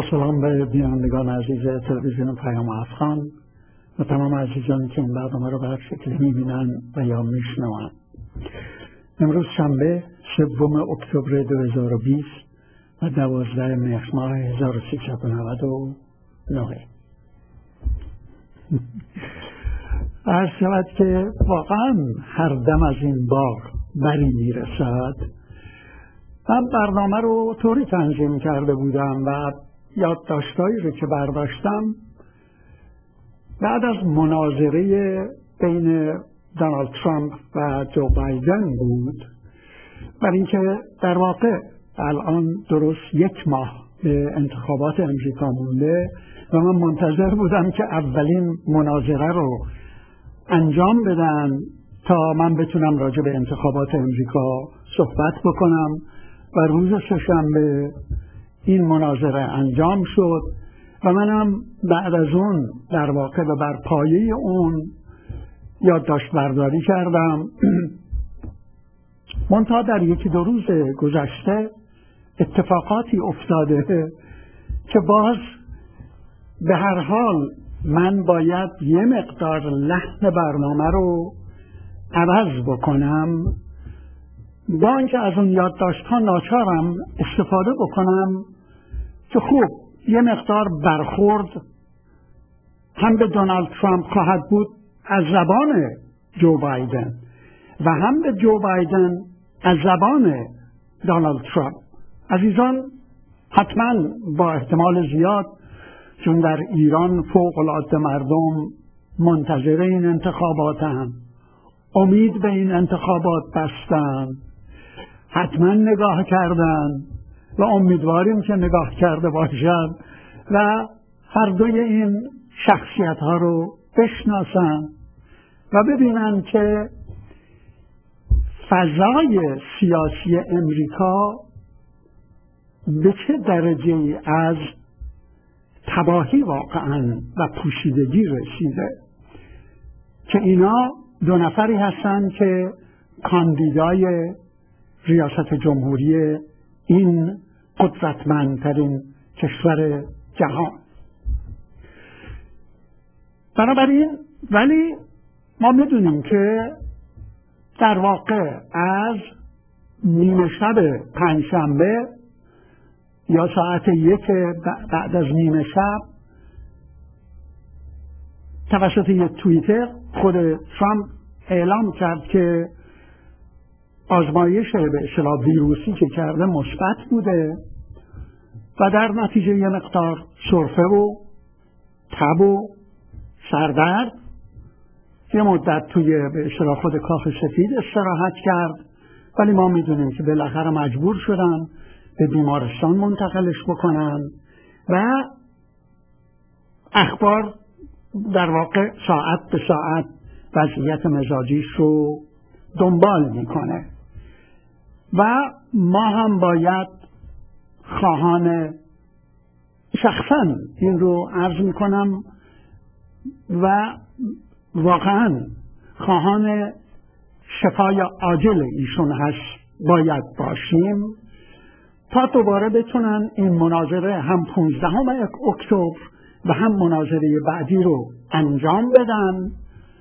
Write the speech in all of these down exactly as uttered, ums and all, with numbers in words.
سلام به بینندگان عزیز تلویزیون پیام افغان و تمام عزیزانی که این برنامه رو به هر شکلی میبینن و یا میشنون. امروز شنبه سوم اکتبر دو هزار و بیست و دوازده مهر ماه هزار و سیصد و نود و نه. عرض شود که واقعا هر دم از این باغ بری میرسد. من برنامه رو طوری تنظیم کرده بودم و یادداشتایی رو که برداشتم بعد از مناظره بین دونالد ترامپ و جو بایدن بود، برای اینکه در واقع الان درست یک ماه به انتخابات امریکا مونده و من منتظر بودم که اولین مناظره رو انجام بدن تا من بتونم راجع به انتخابات امریکا صحبت بکنم و روز سه‌شنبه این مناظره انجام شد و منم بعد از اون در واقع و بر پایه اون یادداشت برداری کردم. منتها در یکی دو روز گذشته اتفاقاتی افتاده که باز به هر حال من باید یه مقدار لحن برنامه رو عوض بکنم، با اینکه از اون یادداشت‌ها ناچارم استفاده بکنم که خوب یه مقدار برخورد هم به دونالد ترامپ خواهد بود از زبان جو بایدن و هم به جو بایدن از زبان دونالد ترامپ. عزیزان حتما با احتمال زیاد، چون در ایران فوق‌العاده مردم منتظر این انتخابات هم، امید به این انتخابات بستن، حتما نگاه کردن و امیدواریم که نگاه کرده باشند و هر دوی این شخصیت ها رو بشناسن و ببینن که فضای سیاسی امریکا به چه درجه از تباهی واقعا و پوشیدگی رسیده، که اینا دو نفری هستن که کاندیدای ریاست جمهوری این قدرتمندترین کشور جهان. بنابراین ولی ما میدونیم که در واقع از نیمه شب پنجشنبه یا ساعت یک بعد از نیمه شب توسط یک توییتر خود ترامپ اعلام کرد که آزمایش به اصطلاح ویروسی که کرده مثبت بوده و در نتیجه یه مقدار سرفه و تب و سردرد یه مدت توی به اصطلاح خود کاخ سفید استراحت کرد، ولی ما میدونیم که بالاخره مجبور شدن به بیمارستان منتقلش بکنن و اخبار در واقع ساعت به ساعت وضعیت مزاجیش رو دنبال میکنه و ما هم باید خواهان شخصا این رو عرض میکنم و واقعا خواهان شفای عاجل ایشون هست باید باشیم تا دوباره بتونن این مناظره هم پانزدهم اکتبر و هم مناظره بعدی رو انجام بدن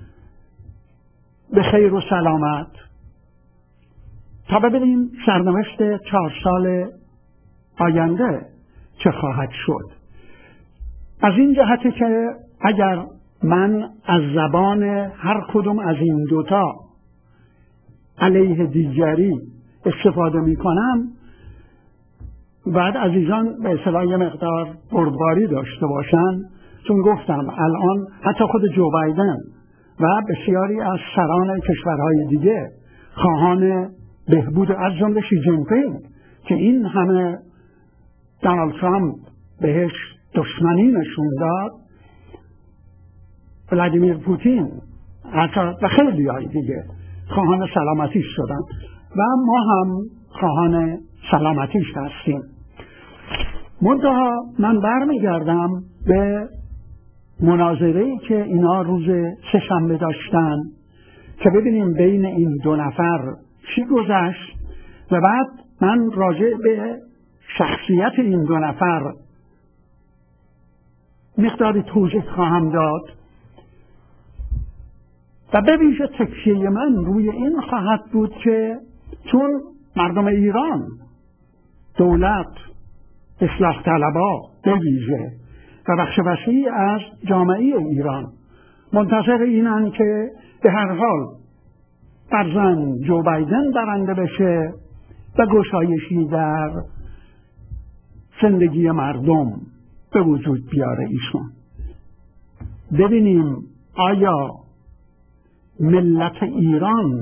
به خیر و سلامت، تا ببینیم سرنوشت چهار سال آینده چه خواهد شد. از این جهتی که اگر من از زبان هر کدوم از این دوتا علیه دیگری استفاده می کنم، بعد عزیزان به اصطلاح یه مقدار بردباری داشته باشن، چون گفتم الان حتی خود جو بایدن و بسیاری از سران کشورهای دیگه خواهان بهبود از جمله شی جین پینگ که این همه دونالد ترامپ بهش دشمنی نشون داد، ولادیمیر پوتین و خیلی های دیگه خواهان سلامتیش شدن و ما هم خواهان سلامتیش هستیم. منتها من برمیگردم به مناظره‌ای که اینا روز سه‌شنبه داشتن که ببینیم بین این دو نفر چی گذشت و بعد من راجع به شخصیت این دو نفر مقداری توضیح خواهم داد و به ویژه تکیه من روی این خواهد بود که چون مردم ایران، دولت، اصلاح طلبا به ویژه و بخش وسیعی از جامعه ایران منتظر اینن که به هر حال فرزند جو بایدن برنده بشه و گشایشی در زندگی مردم به وجود بیاره ایشون. ببینیم آیا ملت ایران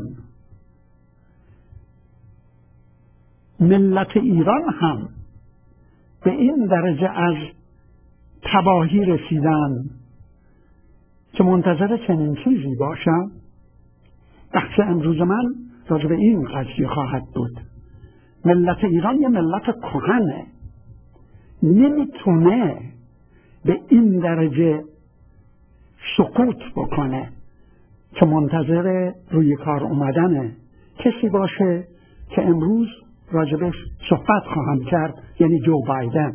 ملت ایران هم به این درجه از تباهی رسیدن که منتظر چنین چیزی باشم؟ بحث امروز من راجع به این قضیه خواهد بود. ملت ایران یه ملت کهنه، نمیتونه به این درجه سقوط بکنه که منتظر روی کار اومدن کسی باشه که امروز راجبش صحبت خواهم کرد، یعنی جو بایدن.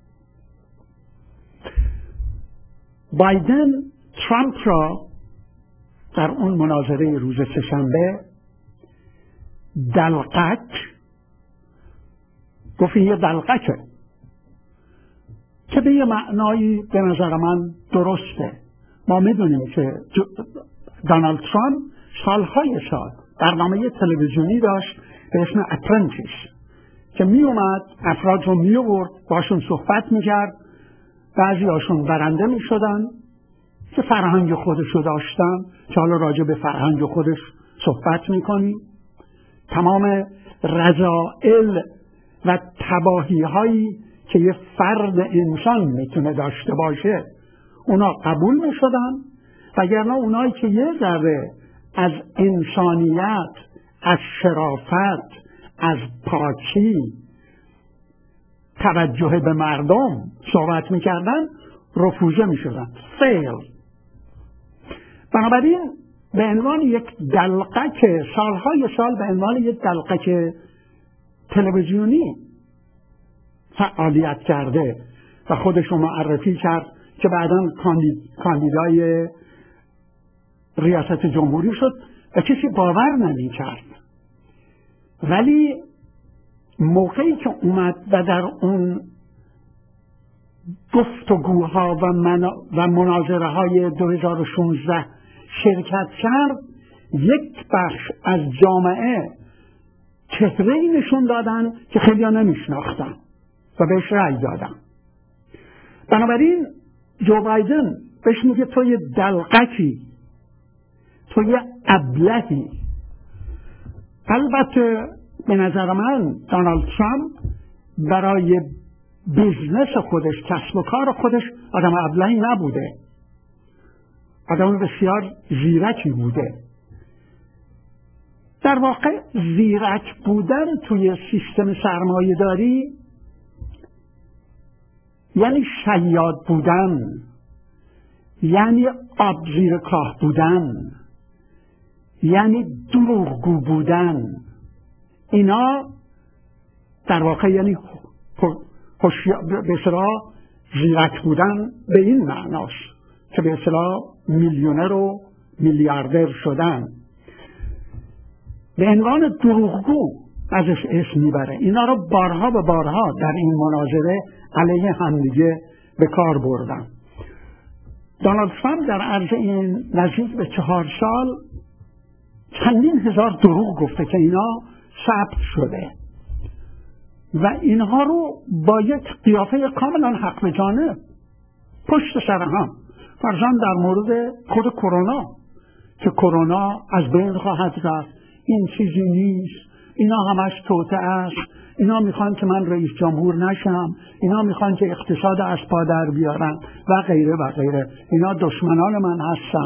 بایدن ترامپ را در اون مناظره روز سه‌شنبه دلقک گفت، یه دلقکه که به یه معنایی به نظر من درسته. ما میدونیم که دونالد ترامپ سالهای سال برنامه تلویزیونی داشت به اسم اپرنتیس که می اومد افراد رو می آورد باشون صحبت می کرد، بعضی هاشون برنده می شدن که فرهنگ خودشو داشتن که حالا راجع به فرهنگ خودش صحبت می کنی. تمام رذائل و تباهی هایی که یه فرد انسان میتونه داشته باشه اونا قبول می شدن، وگرنه اونایی که یه ذره از انسانیت، از شرافت، از پاکی، توجه به مردم صحبت میکردن رفوزه میشدن، فیل. بنابراین به عنوان یک دلقک سالهای سال به عنوان یک دلقک تلویزیونی فعالیت کرده و خودش رو معرفی کرد که بعداً کاندیدای ریاست جمهوری شد و کسی باور نمی کرد. ولی موقعی که اومد و در اون گفتگوها و, و مناظره های دو هزار و شانزده شرکت کرد، یک بخش از جامعه چهره‌ای نشون دادن که خیلی ها نمیشناختن و بهش رأی دادن. بنابراین جو بایدن بهش میگه تو یه دلقکی، تو یه ابلهی. البته به نظر من دونالد ترامپ برای بیزنس خودش، کسب و کار خودش آدم ابلهی نبوده، آدم بسیار زیرکی بوده. در واقع زیرک بودن توی سیستم سرمایه داری یعنی شیاد بودن، یعنی آب زیر کاه بودن، یعنی دروغگو بودن. اینا در واقع یعنی به اصطلاح زیرک بودن به این معناست که به اصطلاح میلیونر و میلیاردر شدن. به عنوان دروغگو ازش اسم میبره. اینا رو بارها و بارها در این مناظره علیه همدیگه به کار بردن. دونالد ترامپ در عرض این نزدیک به چهار سال چندین هزار دروغ گفته که اینا ثبت شده و اینها رو با یک قیافه کاملا حق به جانب پشت سر هم، فرضاً در مورد خود کرونا که کرونا از بین خواهد رفت، این چیزی نیست، اینا همش توطئه است، اینا میخوان که من رئیس جمهور نشم، اینا میخوان که اقتصاد از پا در بیارن و غیره و غیره، اینا دشمنان من هستن.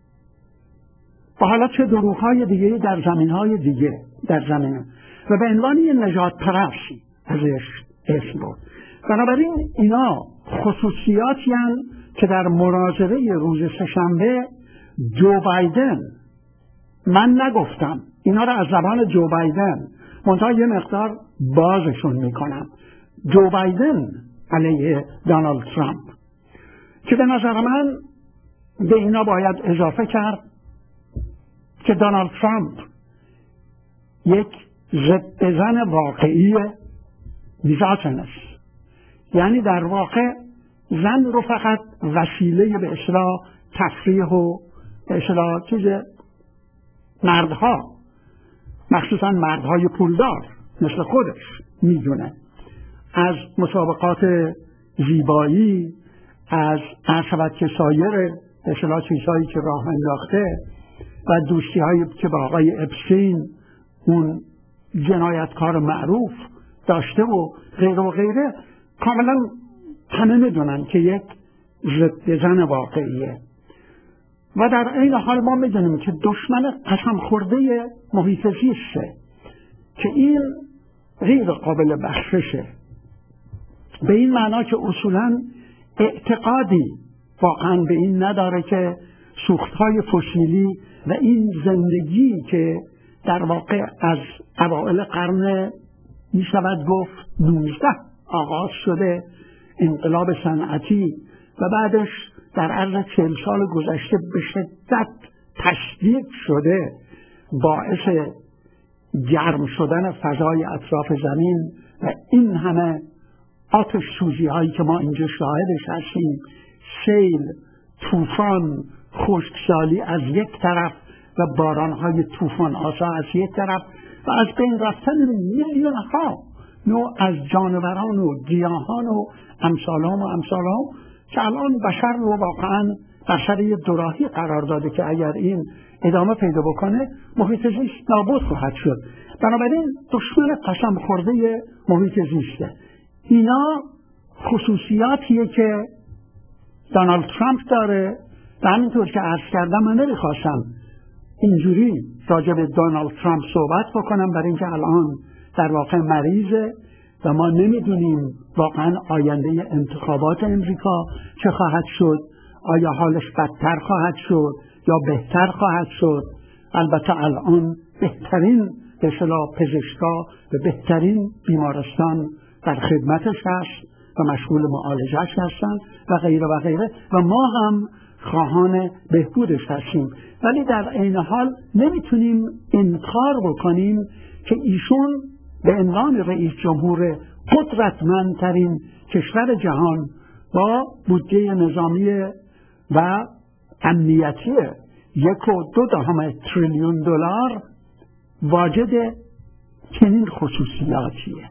و حالا چه دروغ‌های دیگه در زمین‌های دیگه در زمینه و به عنوان یه نجات پرستی ازش اسم بود. بنابراین اینا خصوصیاتی هستند که در مناظره روز سه‌شنبه جو بایدن، من نگفتم، اینا رو از زبان جو بایدن منتها یه مقدار بازشون میکنم، جو بایدن علیه دونالد ترامپ. که به نظر من به اینا باید اضافه کرد که دونالد ترامپ یک ضد زن واقعی میزاجنس، یعنی در واقع زن رو فقط وسیله به اصطلاح تفریح و به اصطلاح چیز مردها، مخصوصا مردهای پولدار مثل خودش میدونه، از مسابقات زیبایی، از عرشبت که سایر به اصطلاح چیزهایی که راه انداخته و دوستی هایی که با آقای اپستین اون جنایتکار معروف داشته و غیره و غیره، کاملا همه میدونن که یک ضد زن واقعیه. و در این حال ما میدونیم که دشمن قسم خورده محیط زیسته که این غیر قابل بخششه، به این معنا که اصولا اعتقادی واقعا به این نداره که سوختهای فسیلی و این زندگی که در واقع از اوائل قرن می شود گفت نوزده آغاز شده، انقلاب صنعتی و بعدش در عرض چهل سال گذشته به شدت تشدید شده، باعث گرم شدن فضای اطراف زمین و این همه آتش سوزی هایی که ما اینجا شاهدش هستیم، سیل، طوفان، خشکسالی از یک طرف و باران های طوفان آسا از یک طرف و از بین رفتن میلیون ها نوع از جانوران و گیاهان و امثالهم و امثالهم که الان بشر رو واقعا در سر یه دوراهی قرار داده که اگر این ادامه پیدا بکنه محیط زیست نابود خواهد شد. بنابراین دشمن قسم خورده محیط زیسته. اینا خصوصیاتیه که دونالد ترامپ داره و همینطور که عرض کردم من نمیخواستم اینجوری راجع به دونالد ترامپ صحبت بکنم برای اینکه الان در واقع مریضه و ما نمیدونیم واقعا آینده انتخابات امریکا چه خواهد شد، آیا حالش بدتر خواهد شد یا بهتر خواهد شد. البته الان بهترین به اصطلاح پزشکا و بهترین بیمارستان در خدمتش هست و مشغول معالجهش هستند و غیره و غیره و ما هم خواهان بهبودش هستیم، ولی در عین حال نمیتونیم انکار بکنیم که ایشون به عنوان رئیس جمهور قدرتمندترین کشور جهان با بودجه نظامی و امنیتی یک و دو دهم تریلیون دلار واجد چنین خصوصیاتیه.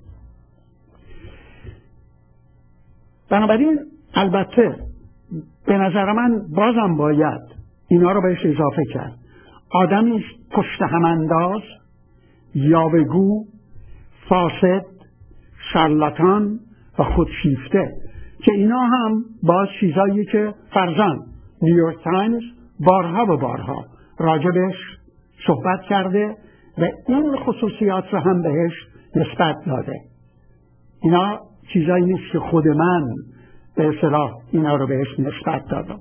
بنابراین البته به نظر من بازم باید اینا رو بهش اضافه کرد. آدمی پشت هم انداز، یاوه‌گو، فاسد، شارلاتان و خودشیفته که اینا هم باز چیزایی که فرزن نیویورک تایمز بارها و بارها راجبش صحبت کرده و این خصوصیات رو هم بهش نسبت داده. اینا چیزایی نیست که خود من به اصطلاح اینا رو بهش نسبت دادم.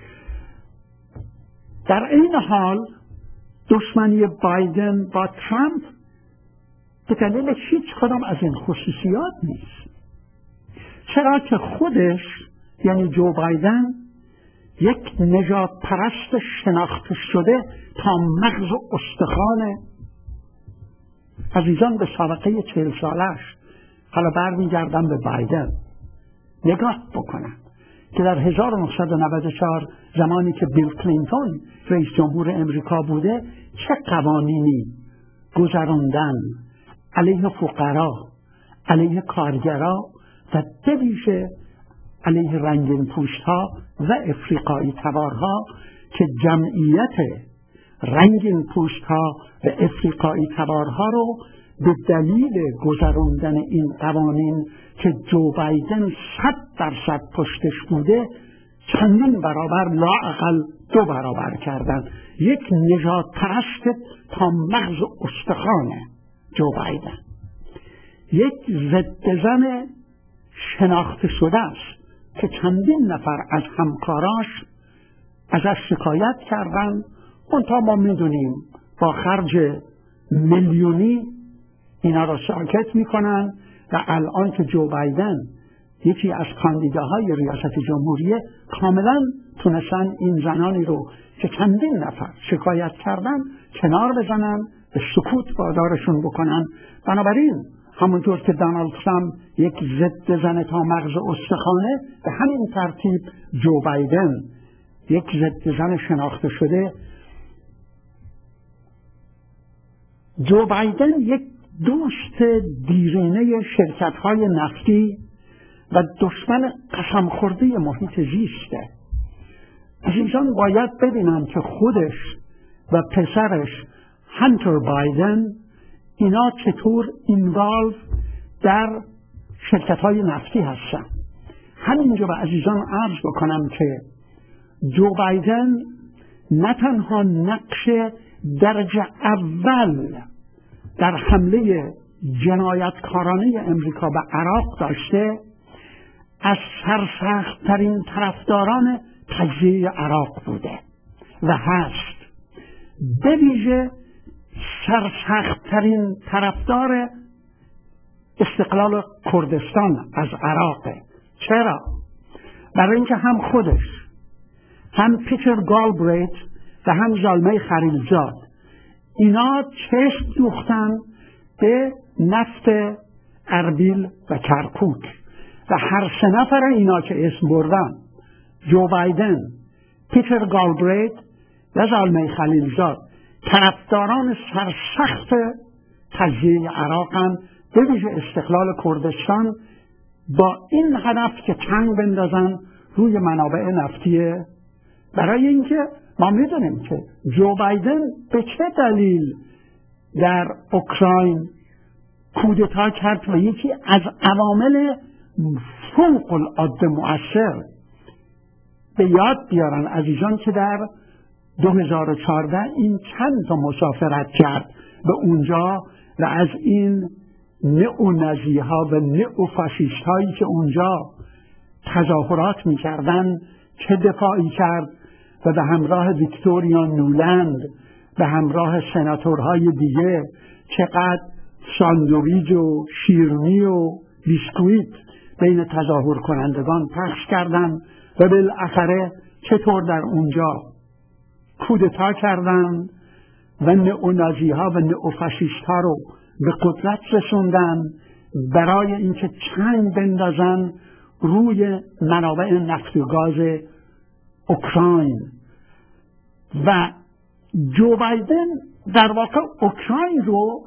در این حال دشمنی بایدن با ترامپ به دلیل هیچ کدام از این خصوصیات نیست، چرا که خودش یعنی جو بایدن یک نجات پرست شناخته شده تا مغز و استخوان. عزیزان به سابقه چهل سالش حالا برمیگردم به بایدن نگاه بکنم که در هزار و نهصد و نود و چهار زمانی که بیل کلینتون رئیس جمهور امریکا بوده چه قوانینی گذراندن علیه فقرا، علیه کارگرا و به ویژه علیه رنگین پوستها و افریقایی تبارها که جمعیت رنگین پوستها و افریقایی تبارها رو به دلیل گذراندن این قوانین که جو بایدن صد درصد پشتش بوده چندین برابر لااقل دو برابر کردن. یک نجات پرست تا مغز و استخوان جو بایدن، یک ضد زن شناخته شده است که چندین نفر از همکاراش ازش شکایت کردن. منتها ما میدونیم با خرج میلیونی اینا را ساکت میکنن و الان که جو بایدن یکی از کاندیداهای ریاست جمهوری کاملا تونستن این زنانی رو که چندین نفر شکایت کردن کنار بزنن، به سکوت وادارشون بکنن. بنابراین همونطور که دونالد ترامپ یک ضد زن تا مغز استخوانه، به همین ترتیب جو بایدن یک ضد زن شناخته شده. جو بایدن یک دوست دیرینه شرکت‌های نفتی و دشمن قسم خورده محیط زیسته. عزیزان باید ببینن که خودش و پسرش هانتر بایدن اینا چطور اینوالو در شرکت‌های نفتی هستن. همینجا به عزیزان عرض بکنم که جو بایدن نه تنها نقش درجه اول در حمله جنایتکارانه امریکا به عراق داشته، از سرسخت‌ترین طرفداران تجزیه عراق بوده و هست. به ویژه سرسخت‌ترین طرفدار استقلال کردستان از عراق. چرا؟ برای اینکه هم خودش، هم پیتر گالبریت و هم زلمه خلیلزاد اینا چشم دوختن به نفت اربیل و کرکوک و هر سه نفر اینا که اسم بردن، جو بایدن، پیتر گالبریت و زلمه خلیلزاد، طرفداران سرسخت تجزیه عراق هم، به ویژه استقلال کردستان، با این هدف که چنگ بندازن روی منابع نفتی. برای اینکه ما میدونیم که جو بایدن به چه دلیل در اوکراین کودتا کرد و یکی از عوامل فوق العاده مؤثر به یاد بیارن عزیزان که در دو هزار و چهارده این چند تا مسافرت کرد به اونجا و از این نئونازی ها و نئوفاشیست هایی که اونجا تظاهرات میکردن چه دفاعی کرد و به همراه ویکتوریا نولند به همراه سناتورهای دیگه چقدر ساندویج و شیرینی و بیسکویت بین تظاهر کنندگان پخش کردن و بالاخره چطور در اونجا کودتا کردن و نئونازی ها و نئوفاشیست ها رو به قدرت رسوندن برای اینکه چنگ بندازن روی منابع نفت و گاز اوکراین. و جو بایدن در واقع اوکراین رو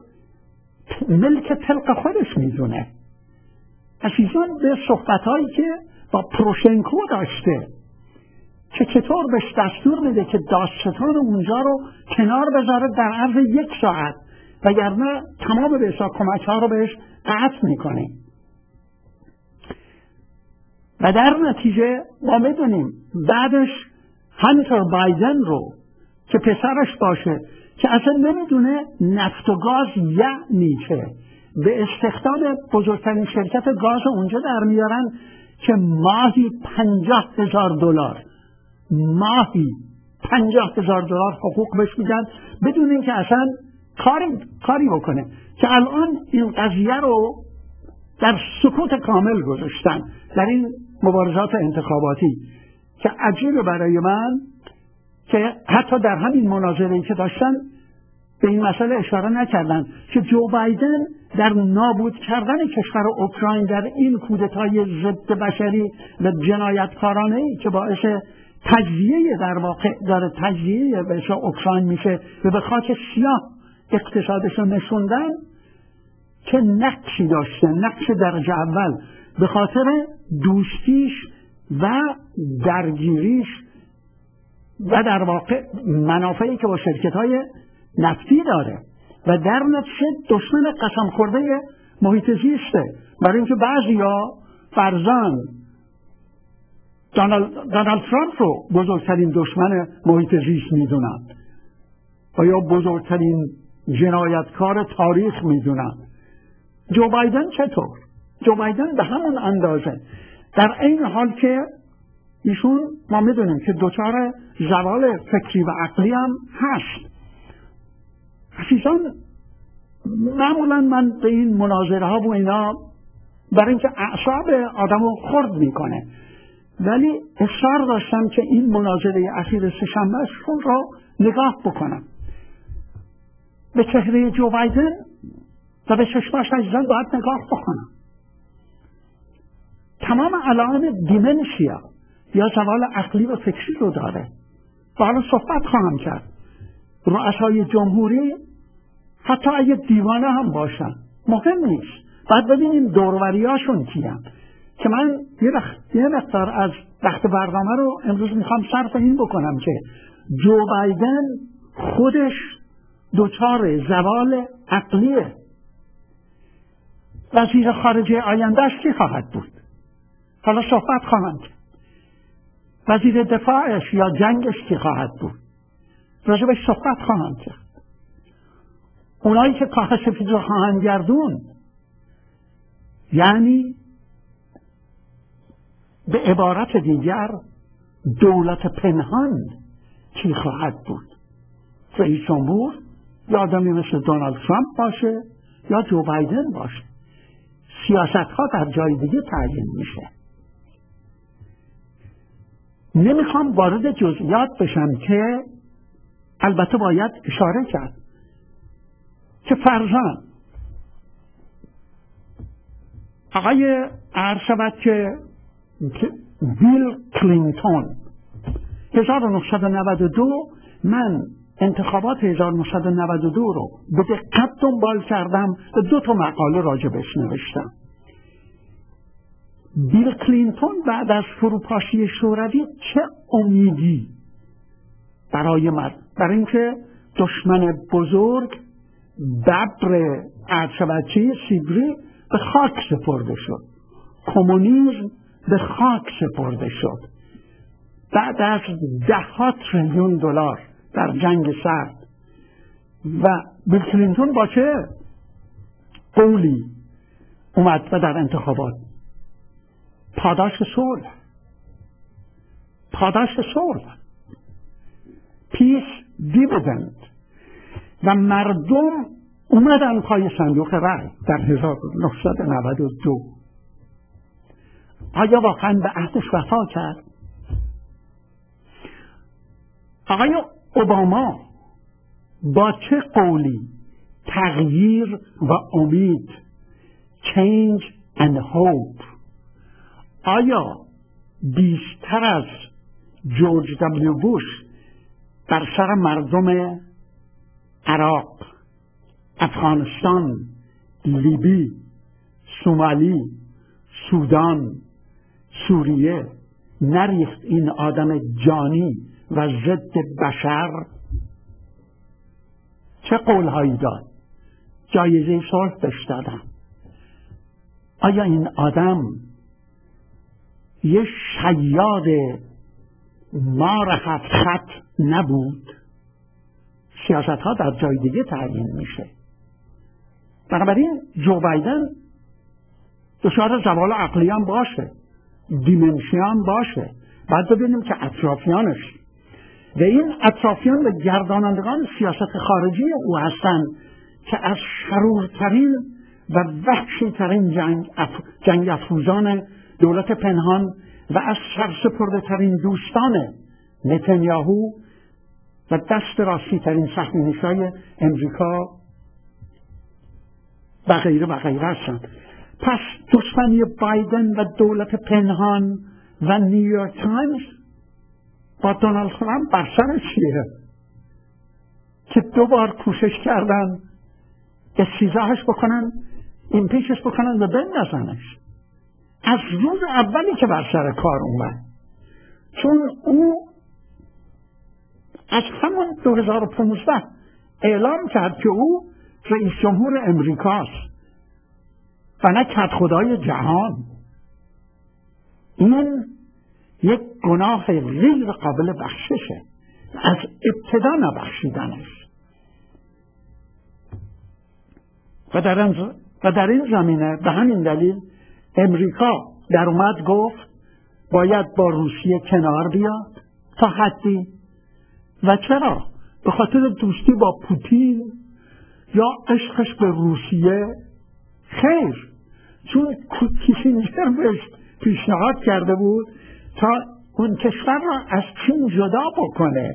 ملک طلق خودش میدونه. عزیزان به صحبتهایی که با پروشنکو داشته که چطور بهش دستور میده که دادستان اونجا رو کنار بذاره در عرض یک ساعت وگرنه تمام به حساب کمک ها رو بهش قطع میکنه. و در نتیجه ما میدونیم بعدش هانتر بایدن رو که پسرش باشه که اصلا نمیدونه نفت و گاز یعنی چه، به استخدام بزرگترین شرکت گاز اونجا در میارن که ماهی پنجاه هزار دلار ماهی پنجاه هزار دلار حقوق بهش میدن بدون اینکه اصلا کاری کاری بکنه. که الان این قضیه رو در سکوت کامل گذاشتن در این مبارزات انتخاباتی که عجیبه برای من که حتی در همین مناظره‌ای که داشتن به این مسئله اشاره نکردن که جو بایدن در نابود کردن کشور اوکراین در این کودتای ضد بشری و جنایتکارانه‌ای که باعث تجزیه در واقع داره تجزیه به اوکراین میشه و به خاک سیاه اقتصادش رو نشوندن که نقشی داشته، نقش درجه اول به خاطر دوستیش و درگیریش و در واقع منافعی که با شرکت‌های نفتی داره و در نتیجه دشمن قسم خورده محیط زیسته. برای اینکه بعضیا فرزن دونالد, دونالد ترامپ رو بزرگترین دشمن محیط زیست میدونن و یا بزرگترین جنایتکار تاریخ میدونن. جو بایدن چطور؟ جو بایدن به همون اندازه، در این حال که ایشون ما میدونیم که دچار زوال فکری و عقلی هم هست. عزیزان معمولا من به این مناظره ها و اینا برای اینکه اعصاب آدمو خرد میکنه. ولی اصرار داشتم که این مناظره اخیر سه‌شنبهشون رو نگاه بکنم. به چهره جو بایدن و به چشماش عزیزان باید نگاه بکنم. تمام علائم دیمنشیا یا زوال عقلی و فکری رو داره. و حالا صحبت خواهم کرد. رؤسای جمهوری حتی اگه دیوانه هم باشن مهم نیست. باید ببینیم دوروریاشون کیان. که من یه مقدار از وقت برنامه رو امروز میخوام صرف این بکنم که جو بایدن خودش دچار زوال عقلیه. وزیر خارجه آیندهش کی خواهد بود؟ حالا صحبت خواهم کرد. وزیر دفاعش یا جنگش کی خواهد بود؟ راجبش صحبت خواهم کرد. اونایی که کاخ سفید رو خواهند گردون، یعنی به عبارت دیگر دولت پنهان کی خواهد بود؟ رئیس جمهور یا آدمی مثل دونالد ترامپ باشه یا جو بایدن باشه. سیاست ها در جای دیگه تعیین میشه. نمیخوام وارد جزئیات بشم که البته باید اشاره کرد که فرزان آقای عرض شود که بیل کلینتون هزار و نهصد و نود و دو، من انتخابات هزار و نهصد و نود و دو رو به دقت دنبال کردم و دو تا مقاله راجبش نوشتم. بیل کلینتون بعد از فروپاشی شوروی چه امیدی برای مرد، برای اینکه دشمن بزرگ ببر ارشبچی سیبری به خاک سپرده شد، کمونیسم به خاک سپرده شد. بعد از ده ها تریلیون دلار در جنگ سرد و بیل کلینتون با چه قولی اومد و در انتخابات پاداش صلح پاداش صلح پیس دیویدند و مردم اومدن پای صندوق رای در هزار و نهصد و نود و دو. آیا واقعا به عهدش وفا کرد؟ آقای اوباما با چه قولی تغییر و امید change and hope آیا بیشتر از جورج دبلیو بوش بر سر مردم عراق، افغانستان، لیبی، سومالی، سودان، سوریه نریخت این آدم جانی و ضد بشر؟ چه قولهایی داد؟ جایزه صلح بهش دادن. آیا این آدم یه شیاد مار هفت خط نبود؟ سیاست ها در جای دیگه تعیین میشه. بنابراین جو بایدن دچار زوال عقلی هم باشه، دیمنشیان باشه. بعد ببینیم که اطرافیانش و این اطرافیان و گردانندگان سیاست خارجی او هستند که از شرورترین و وحشیترین جنگ اف... جنگ افروزان دولت پنهان و از سرسپرده ترین دوستان نتانیاهو و دست راستی ترین صهیونیست‌های امریکا و غیره و غیره هستند. پس دشمنی بایدن و دولت پنهان و نیویورک تایمز با دونالد ترامپ بر سر چیه؟ که دو بار کوشش کردن استیضاحش بکنن، ایمپیچش بکنن و بندازنش از روز اولی که بر سر کار اومد. چون او از همون دو هزار و پانزده اعلام کرد که او رئیس جمهور امریکاست و نه کدخدای جهان. این یک گناه غیر قابل بخششه، از ابتدا نبخشیدنش. و در این, و در این زمینه به همین دلیل امریکا در اومد گفت باید با روسیه کنار بیاد تا حدی. و چرا؟ به خاطر دوستی با پوتین یا عشقش به روسیه؟ خیر، چون کیسینجر بهش پیشنهاد کرده بود تا اون کشور را از چین جدا بکنه،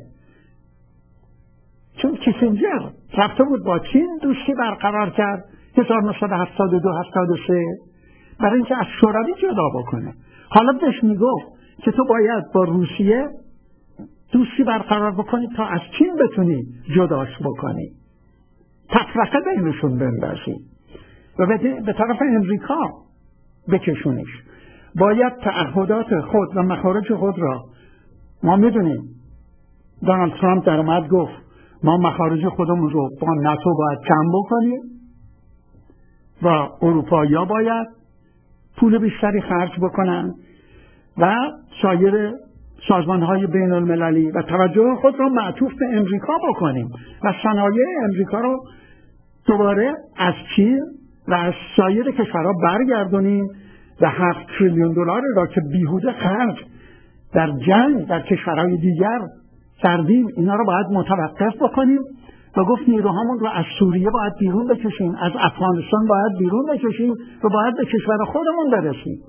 چون کیسینجر رفته بود با چین دوستی برقرار کرد هزار و نهصد و هفتاد و دو هفتاد و سه برای اینکه از شوروی جدا بکنه. حالا بهش میگفت که تو باید با روسیه دوستی برقرار بکنی تا از چین بتونی جداش بکنی، تفرقه بینشون بندازی و به طرف امریکا بکشونیش. باید تعهدات خود و مخارج خود را، ما میدونیم دونالد ترامپ در اومد گفت ما مخارج خودمون رو با ناتو باید کم بکنیم و اروپایی‌ها باید پول بیشتری خرج بکنن و سایر سازمان‌های بین المللی و توجه خود را معطوف به امریکا بکنیم و صنایع امریکا رو دوباره از چین و از سایر کشورها برگردونیم و هفت تریلیون دلار را که بیهوده خرج در جنگ در کشورهای دیگر کردیم اینا رو باید متوقف بکنیم و گفت نیروهامون رو از سوریه باید بیرون بکشیم، از افغانستان باید بیرون بکشیم و باید به کشور خودمون برسیم.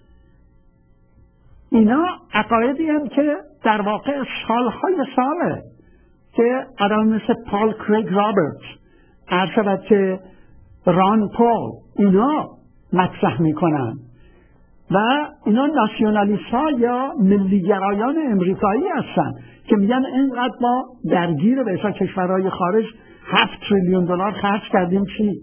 اینا عقایدی هم که در واقع سالهای ساله که آدم مثل پال کریگ رابرتس، عرض شود که ران پول، اینا مطرح میکنن و اینا ناسیونالیست ها یا ملیگرایان امریکایی هستن که میگن اینقدر ما درگیر به اصلا کشورهای خارج هفت تریلیون دلار خرج کردیم چی؟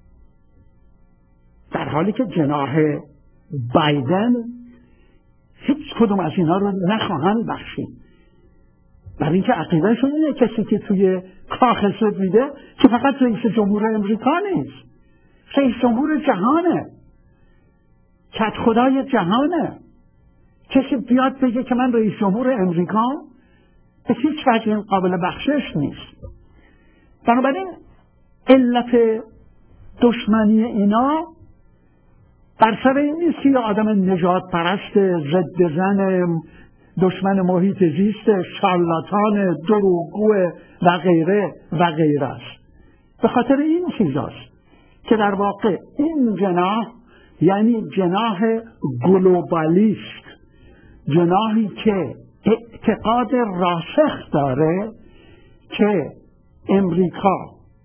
در حالی که جناح بایدن هیچ کدوم از اینا رو نخواهند بخشید، برای اینکه عقیدهشون اینه کسی که توی کاخ سفیده که فقط رئیس جمهور امریکا نیست، رئیس جمهور جهانه، کت خدای جهانه. کسی بیاد بگه که من رئیس جمهور امریکا به هیچ وجه این قابل بخشش نیست. بنابراین علت دشمنی اینا بر سر این نیست که آدم نجات پرست، ضد زن، دشمن محیط زیست، شارلاتان، دروغگو و غیره و غیره است. به خاطر این چیزاست که در واقع این جناح، یعنی جناح گلوبالیست، جناحی که اعتقاد راسخ داره که امریکا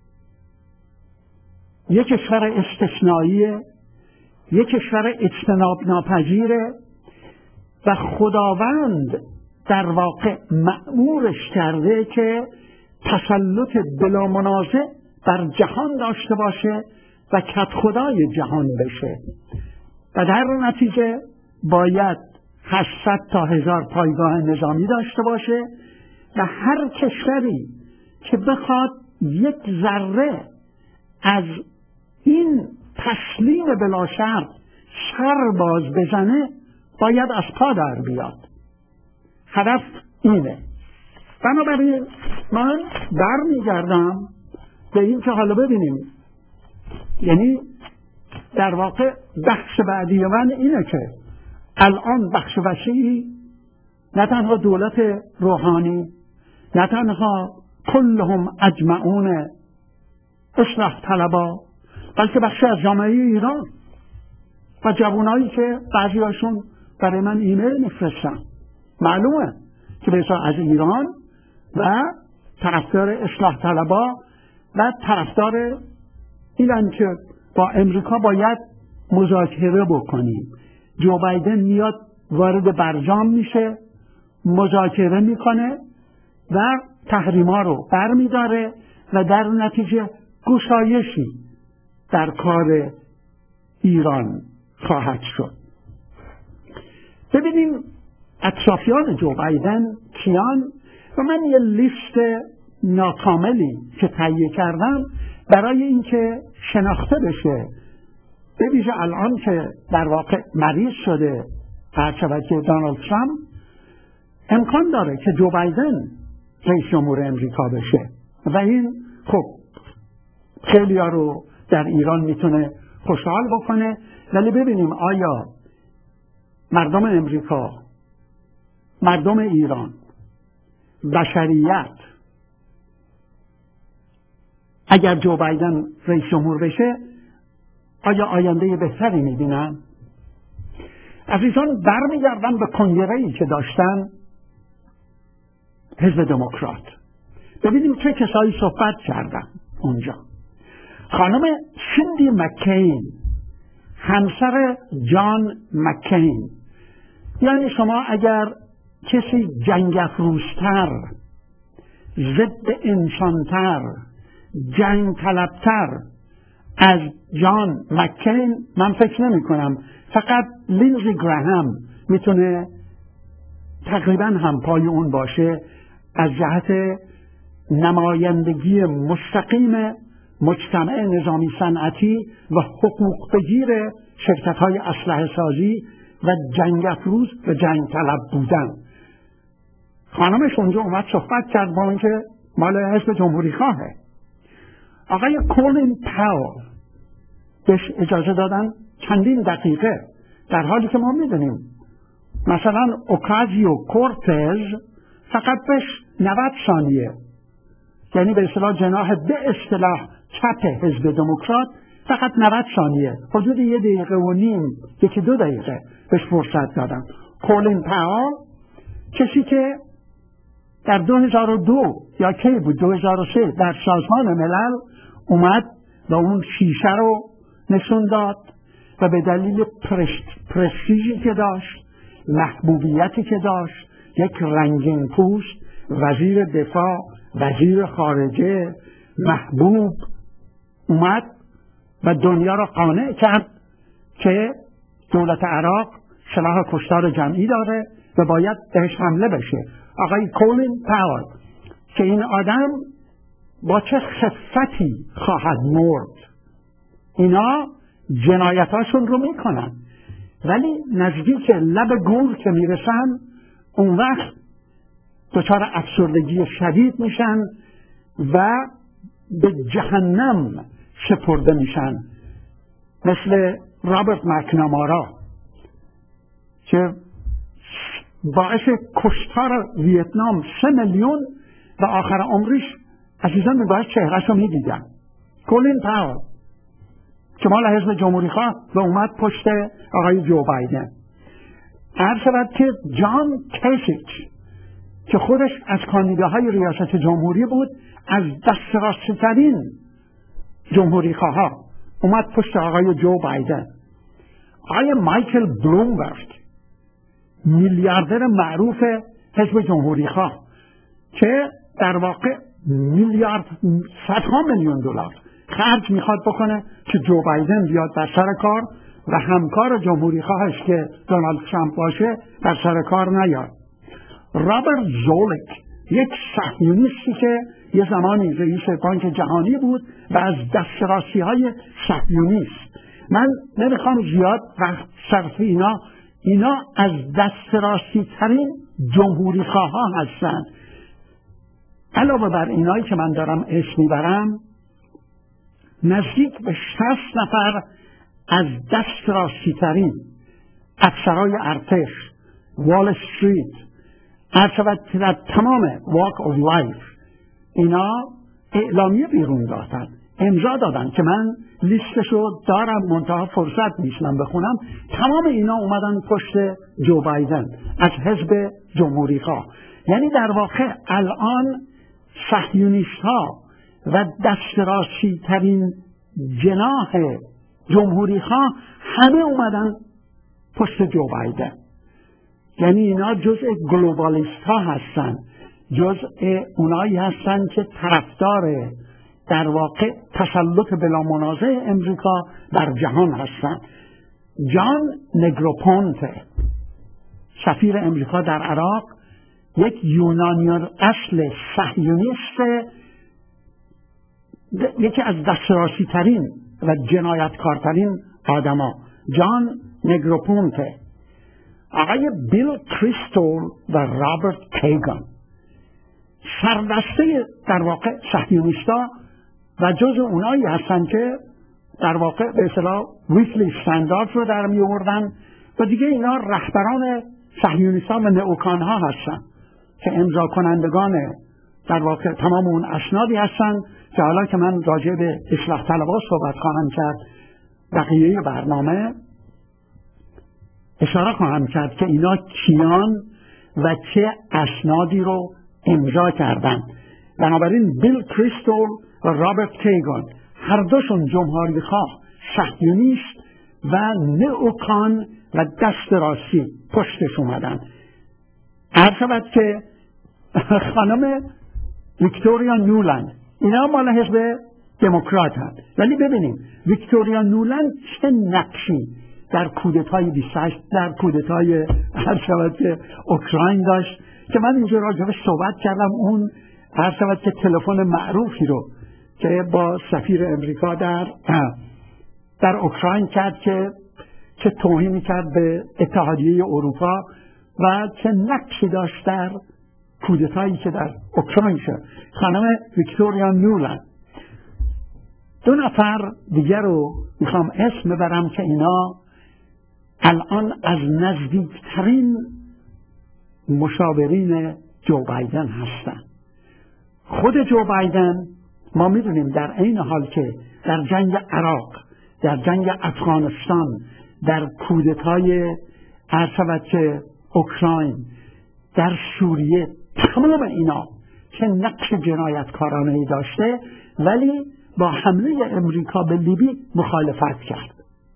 یک کشور استثنائیه، یک کشور اجتناب ناپذیره و خداوند در واقع مأمورش کرده که تسلط بلا منازع بر جهان داشته باشه و کت خدای جهان بشه و در نتیجه باید هشتصد تا هزار پایگاه نظامی داشته باشه و هر کشوری که بخواد یک ذره از این تسلیم بلا شرط سر باز بزنه باید از پا در بیاد. هدف اینه. بنابراین من برمیگردم به این که حالا ببینیم، یعنی در واقع بخش بعدی من اینه که الان بخش وسیعی نه تنها دولت روحانی، نه تنها کلهم اجمعون اصلاح طلبا، بلکه بخش از جامعه ایران و جوانایی که بعضی هاشون برای من ایمیل میفرستن، معلومه که بسیار از ایران و طرفدار اصلاح طلبا و طرفدار اینن که با امریکا باید مذاکره بکنیم. جو بایدن میاد وارد برجام میشه، مذاکره میکنه و تحریما رو برمیداره و در نتیجه گشایشی در کار ایران خواهد شد. ببینیم اطرافیان جو بایدن کیان و من یه لیست ناکاملی که تهیه کردم برای اینکه شناخته بشه، به ویژه الان که در واقع مریض شده هر شود که دونالد ترامپ، امکان داره که جو بایدن رئیس جمهور امریکا بشه و این خب خیلی ها رو در ایران میتونه خوشحال بکنه. ولی ببینیم آیا مردم امریکا، مردم ایران، بشریت اگر جو بایدن رئیس جمهور بشه آیا آینده بهتری میبینن؟ عزیزان، برمیگردن به کنگره‌ای که داشتن حزب دموکرات. ببینیم چه کسایی صحبت کردن اونجا. خانم سیندی مکین، همسر جان مکین. یعنی شما اگر کسی جنگ افروزتر، ضد انسانتر، جنگ طلبتر از جان مکین، من فکر نمی کنم فقط لینزی گراهام میتونه تقریبا هم پای اون باشه از جهت نمایندگی مستقیم مجتمع نظامی صنعتی و حقوق بگیر شرکت های اسلحه سازی و جنگ افروز و جنگ طلب بودن. خانمش اونجا اومد صحبت کرد با اینکه مال حزب جمهوری خواهه. آقای کولین پاول بهش اجازه دادن چندین دقیقه، در حالی که ما میدونیم مثلا اوکازیو کورتز فقط بهش نود ثانیه، یعنی به اصطلاح جناح به اصطلاح چپ حزب دموکرات، فقط نود ثانیه، حدود یه دقیقه و نیم، یکی دو دقیقه بهش فرصت دادن. کولین پاول، کسی که در دو هزار و دو یا کی بود دو هزار و سه در سازمان ملل اومد و اون شیشه رو نشون داد و به دلیل پرستیژی که داشت، محبوبیتی که داشت، یک رنگین پوست، وزیر دفاع، وزیر خارجه، محبوب، اومد و دنیا را قانع کرد که دولت عراق سلاح کشتار جمعی داره و باید بهش حمله بشه. آقای کولین پاول که این آدم با چه خفتی خواهد مرد، اینا جنایتاشون رو میکنن، ولی نزدیک لب گور که میرسن اون وقت دچار افسردگی شدید میشن و به جهنم سپرده میشن، مثل رابرت مکنامارا که باعث کشتار ویتنام سه میلیون و آخر عمرش عزیزان میباید چهرهشو میدیدن. کولین پاول که مال حزب جمهوری خواه و اومد پشت آقای جو بایدن. عرض شود که جان کیسیچ که خودش از کاندیداهای ریاست جمهوری بود، از دست راست‌ترین جمهوری خواه اومد پشت آقای جو بایدن. آقای مایکل بلومبرگ، میلیاردر معروف حزب جمهوری خواه که در واقع میلیارد صدها میلیون دلار خرج میخواد بکنه که جو بایدن بیاد در سر کار و همکار جمهوری خواهش که دونالد ترامپ باشه در سر کار نیاد. رابرت زولک، یک صهیونیستی که یه زمانی رئیس بانک جهانی بود و از دسترسی های صهیونیست، من نمیخوام زیاد وقت صرف اینا اینا از دسترسی ترین جمهوری خواه ها هستن. علاوه بر اینایی که من دارم اسم میبرم، نزدیک به شصت نفر از دسترسی ترین افسرهای ارتش، وال استریت، عرض در تمام واک آف لایف، اینا اعلامیه بیرون دادن، امضا دادن که من لیستشو دارم منتها فرصت نیست من بخونم. تمام اینا اومدن پشت جو بایدن از حزب جمهوری خواه. یعنی در واقع الان صهیونیست ها و دسترسی ترین جناح جمهوری خواه همه اومدن پشت جو بایدن. یعنی اینا جزء گلوبالیست ها هستن، جزء اونایی هستن که طرفدار در واقع تسلط بلا منازع امریکا بر جهان هستن. جان نگروپونت، سفیر امریکا در عراق، یک یونانی اصل صهیونیست، یکی از دسترسی ترین و جنایتکارترین آدما، جان نگروپونت. آقای بیل کریستول و رابرت کیگان، سردسته در واقع صهیونیستا و جز اونایی هستن که در واقع به اصطلاح ویکلی استاندارد رو در می آوردن و دیگه اینا رهبران صهیونیستا و نئوکان ها هستن که امضا کنندگان در واقع تمام اون اسنادی هستن که حالا که من راجع به اصلاح طلبها صحبت خواهم کرد بقیه برنامه اشاره خواهم کرد که اینا کیان و چه اسنادی رو امضا کردن. بنابراین بیل کریستول و رابرت کیگان هر دوشون جمهوری خواه، صهیونیست و نئوکان و دست راستی پشتش اومدن. عرض شود که خانم ویکتوریا نولند اینا مال حزب دموکرات هست، ولی ببینیم ویکتوریا نولند چه نقشی در کودتای بیست و هشت در کودتای عرض شود که اوکراین داشت که من اینجا راجبش صحبت کردم. اون عرض شود که تلفن معروفی رو که با سفیر امریکا در در اوکراین کرد که چه توهینی کرد به اتحادیه اروپا و چه نقشی داشت در کودتایی که در اوکراین شد. خانم ویکتوریا نولند. دو نفر دیگر رو میخوام اسم ببرم که اینا الان از نزدیکترین مشاورین جو بایدن هستن. خود جو بایدن ما میدونیم در این حال که در جنگ عراق، در جنگ افغانستان، در کودتای عرض شود که اوکراین، در سوریه، تمام اینا که نقش جنایتکارانه‌ای داشته، ولی با حمله امریکا به لیبی مخالفت کرد.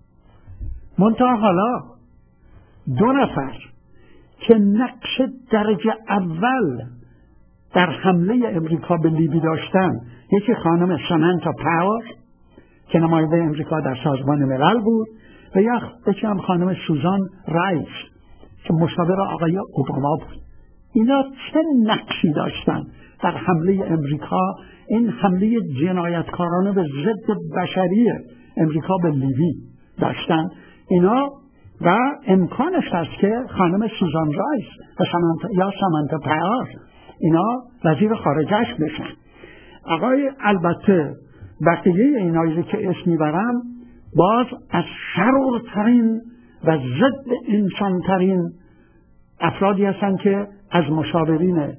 منتها حالا دو نفر که نقش درجه اول در حمله امریکا به لیبی داشتن، یکی خانم سامانتا پاور که نماینده امریکا در سازمان ملل بود و یکی هم خانم سوزان رایس که مشاور آقای اوباما بود. اینا چه نقشی داشتن در حمله امریکا، این حمله جنایتکارانه به ضد بشری امریکا به لیبی داشتن اینا، و امکانش هست که خانم سوزان رایس و سامانتا یا سامانتا پاور اینا وزیر خارجهش بشن. آقای البته بقیه اینایی که اسم میبرم باز از شرورترین و ضد انسانترین افرادی هستن که از مشاورین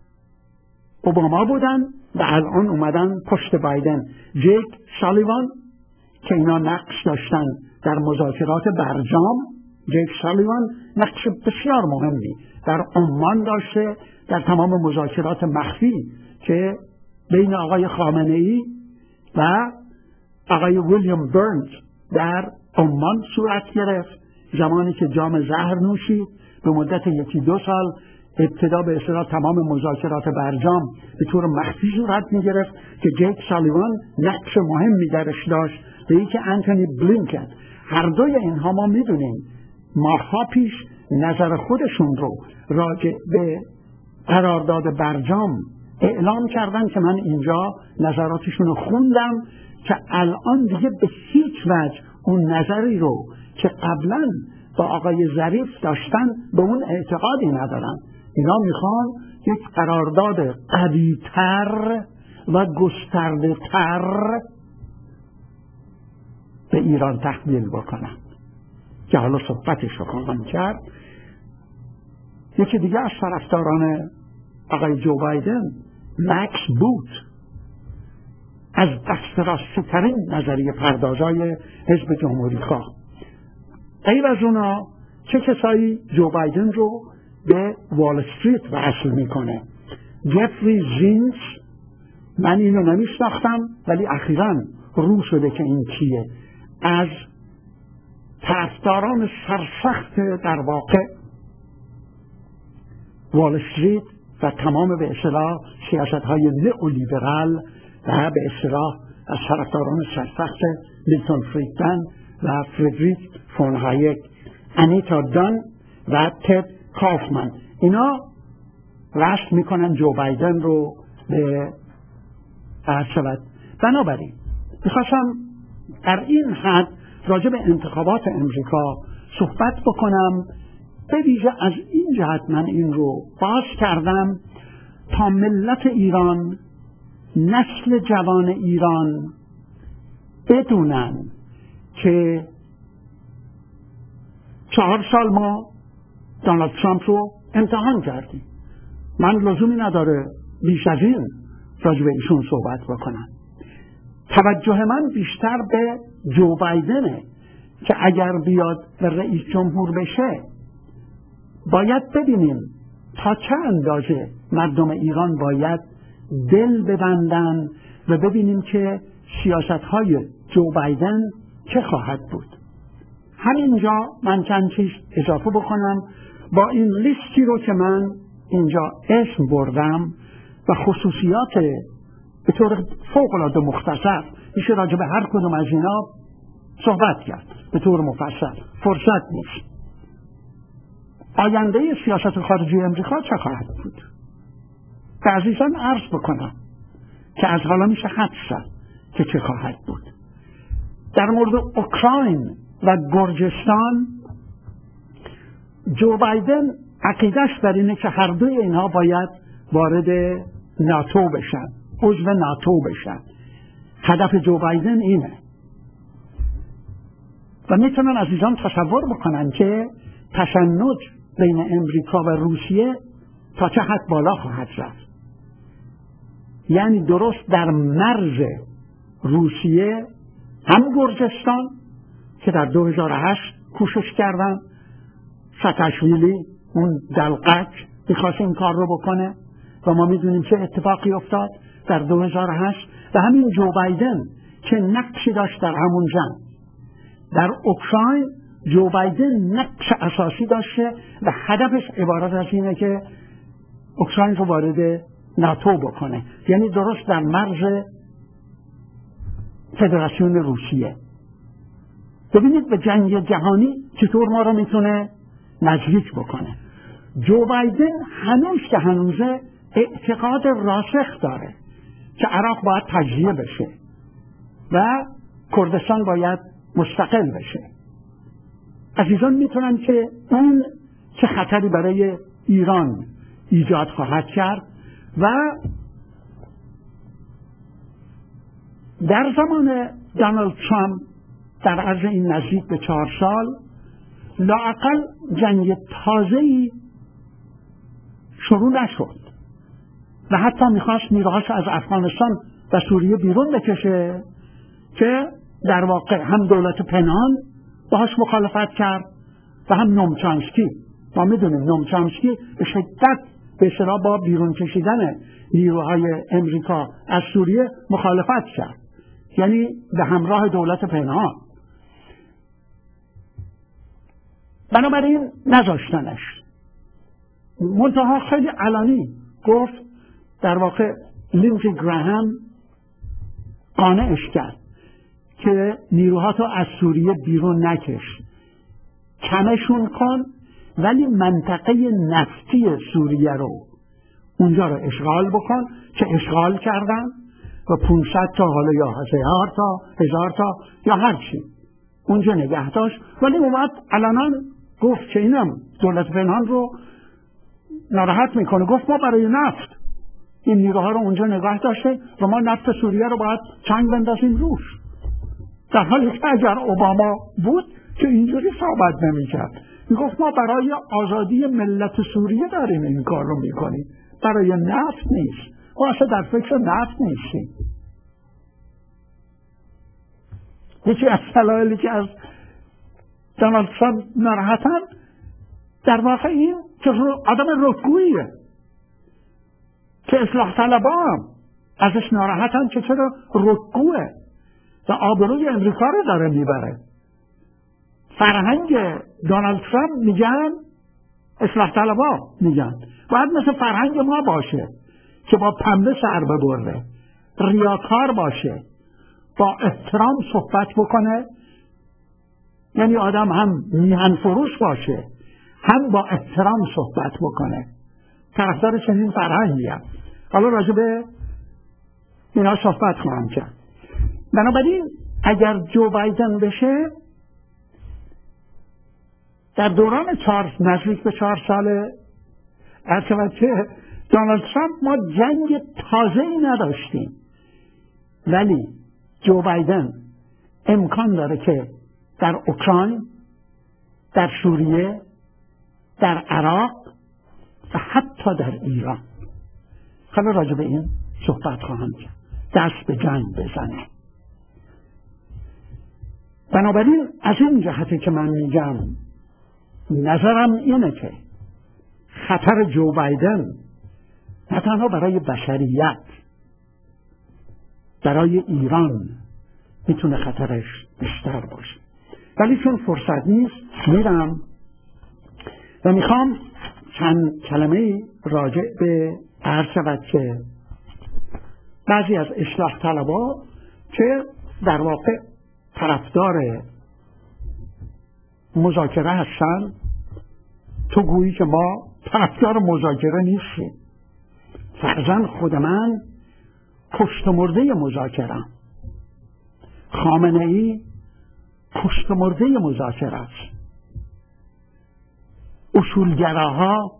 اوباما بودن و الان اومدن پشت بایدن. جیک سالیوان که اینا نقش داشتن در مذاکرات برجام، جیک سالیوان نقش بسیار مهمی در عمان داشته، در تمام مذاکرات مخفی که بین آقای خامنه‌ای و آقای ویلیام برنز در عمان صورت گرفت، زمانی که جام زهر نوشید. به مدت یکی دو سال ابتدا به اصطلاح تمام مذاکرات برجام به طور مخفی صورت می گرفت که جیک سالیوان نقش مهمی درش داشت به اینکه انتونی بلینکن. هر دوی اینها ما می دونیم ماه‌ها پیش نظر خودشون رو راجع به قرارداد برجام اعلام کردن که من اینجا نظراتشون رو خوندم که الان دیگه به هیچ وجه اون نظری رو که قبلا با آقای ظریف داشتن به اون اعتقادی ندارن. اینا میخوان یک قرارداد قوی‌تر و گسترده‌تر به ایران تحمیل بکنن که حالا صحبتش رو خواهم کرد. یکی دیگه از طرفداران آقای جو بایدن، مکس بوت، از دست راست‌ترین نظریه پردازای حزب جمهوری خواه. غیر از اونا چه کسایی جو بایدن رو به وال استریت وصل میکنه؟ جفری زینز، من اینو نمیشناختم ولی اخیراً رو شده که این کیه، از طرفداران سرسخت در واقع وال استریت و تمام به اصطلاح سیاست‌های نئولیبرال و به اصطلاح از طرفداران سرسخت میلتون فریدمن و فردریک فون هایک، انیتا دان و تد کافمن. اینا وصل میکنن جو بایدن رو به عرض شود. بنابراین میخواستم در این حد راجع به انتخابات امریکا صحبت بکنم، به ویژه از این جهت من این رو باز کردم تا ملت ایران، نسل جوان ایران بدونن که چهار سال ما دونالد ترامپ رو امتحان کردیم. من لزومی نداره بیش از این راجع به ایشون صحبت بکنم. توجه من بیشتر به جو بایدنه که اگر بیاد به رئیس جمهور بشه باید ببینیم تا چه اندازه مردم ایران باید دل ببندن و ببینیم که سیاست‌های جو بایدن چه خواهد بود. همینجا من چند چیز اضافه بکنم با این لیستی رو که من اینجا اسم بردم و خصوصیات به طور فوق‌العاده مختصر میشه راجع به هر کدوم از اینا صحبت کرد به طور مفصل، فرصت نیست. آینده سیاست خارجی امریکا چه خواهد بود؟ به عزیزان عرض بکنم که از حالا میشه حدس زد که چه خواهد بود. در مورد اوکراین و گرجستان جو بایدن عقیدش بر اینه که هر دوی اینها باید وارد ناتو بشن، عضو ناتو بشن. هدف جو بایدن اینه و میتونن عزیزان تصور بکنن که تشنج بین امریکا و روسیه تا چه حد بالا خواهد رفت. یعنی درست در مرز روسیه هم گرجستان که در دو هزار و هشت کوشش کردن، ساکاشویلی اون دلقک میخواست این کار رو بکنه و ما میدونیم چه اتفاقی افتاد در دو هزار و هشت، و همین جو بایدن که نقشی داشت در همون جنگ. در اوکراین جو بایدن نقش اساسی داشته و هدفش عبارت از اینه که اوکراین رو وارد ناتو بکنه، یعنی درست در مرز فدراسیون روسیه. ببینید به جنگ جهانی چطور ما رو میتونه نزدیک بکنه. جو بایدن هنوز که هنوزه اعتقاد راسخ داره که عراق باید تجزیه بشه و کردستان باید مستقل بشه. عزیزان میتونن که اون چه خطری برای ایران ایجاد خواهد کرد و در زمان دونالد ترامپ در عرض این نزدیک به چهار سال لااقل جنگ تازه‌ای شروع نشد و حتی میخواست نیروهاش از افغانستان و سوریه بیرون بکشه که در واقع هم دولت پنهان باهاش مخالفت کرد و هم نوم چامسکی. ما میدونیم نوم چامسکی به شدت به اصطلاح با بیرون کشیدن نیروهای امریکا از سوریه مخالفت کرد، یعنی به همراه دولت پنهان. بنابراین نذاشتنش. منتها خیلی علنی گفت، در واقع لیندزی گراهام قانعش کرد که نیروها تو از سوریه بیرون نکش، کمشون کن، ولی منطقه نفتی سوریه رو اونجا رو اشغال بکن، که اشغال کردن و پانصد تا حالا یا هزار تا هزار تا یا هر چی اونجا نگه داشت. ولی اومد علنا گفت که اینم دولت پنهان رو ناراحت میکنه. گفت ما برای نفت این نیروها رو اونجا نگه داشته و ما نفت سوریه رو باید چنگ بندازیم روش، در حالی که اگر اوباما بود که اینجوری صحبت نمیکرد. میگفت ما برای آزادی ملت سوریه داریم این کار رو میکنیم، برای نفت نیست. ما اصلا در فکر نفت نیستیم. یکی از دلایلی که از دونالد ترامپ ناراحتن در واقع این که آدم رکگوییه، که اصلاح طلبا هم ازش ناراحتن که چرا رکگوه و آبروی امریکا رو داره میبره. فرهنگ دونالد ترامپ میگن، اصلاح طلبا میگن باید مثل فرهنگ ما باشه که با پنبه سر ببره، ریاکار باشه، با احترام صحبت بکنه، یعنی آدم هم میهن فروش باشه هم با احترام صحبت بکنه. طرفدار چنین فرهنگی هم. حالا راجع به اینا صحبت خواهم کرد. بنابراین اگر جو بایدن بشه در دوران چهار نزدیک به چهار ساله البته دونالد ترامپ ما جنگ تازه‌ای نداشتیم، ولی جو بایدن امکان داره که در اوکراین، در سوریه، در عراق و حتی در ایران، حالا راجع به این صحبت خواهم کرد، دست به جنگ بزنه. بنابراین از این جهتی که من میگم نظرم اینه که خطر جو بایدن نه تنها برای بشریت، برای ایران میتونه خطرش بیشتر باشه. ولی چون فرصت نیست میرم و میخوام چند کلمه راجع به عرض شود که بعضی از اصلاح طلبا که در واقع طرفدار مذاکره هستن، تو گویی که ما طرفدار مذاکره نیستیم. فرضاً خود من کشت مرده مذاکره، خامنه ای کشت مرده مذاکره است. اصولگراها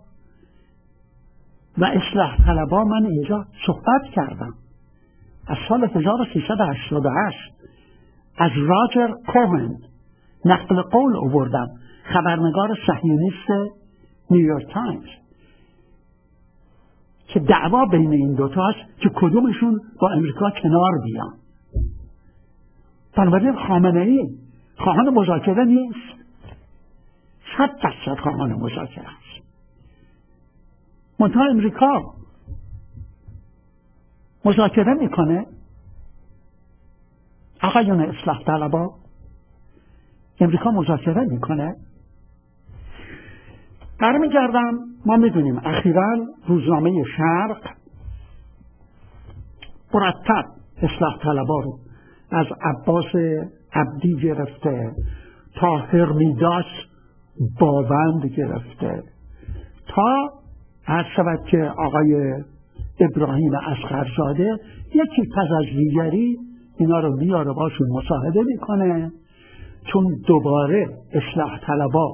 و اصلاح طلبا من اینجا صحبت کردم از سال هزار و سیصد و هشتاد و هشت از راجر کوهن نقل قول آوردم، خبرنگار صهیونیست نیویورک تایمز، که دعوا بین این دوتا است که کدومشون با امریکا کنار بیان. بنابراین خامنه ای خواهان مذاکره نیست، صد درصد خواهان مذاکره است. منتها امریکا مذاکره میکنه. آقایون اصلاح طلبا، امریکا مذاکره میکنه. برمیگردم، ما میدونیم اخیراً روزنامه شرق مرتب اصلاح طلبا رو از عباس عبدی گرفته تا هرمیداس باوند گرفته تا هر شود که آقای ابراهیم اصغرزاده یکی پس از دیگری اینا رو میاره باشون مصاحبه میکنه، چون دوباره اصلاح طلبا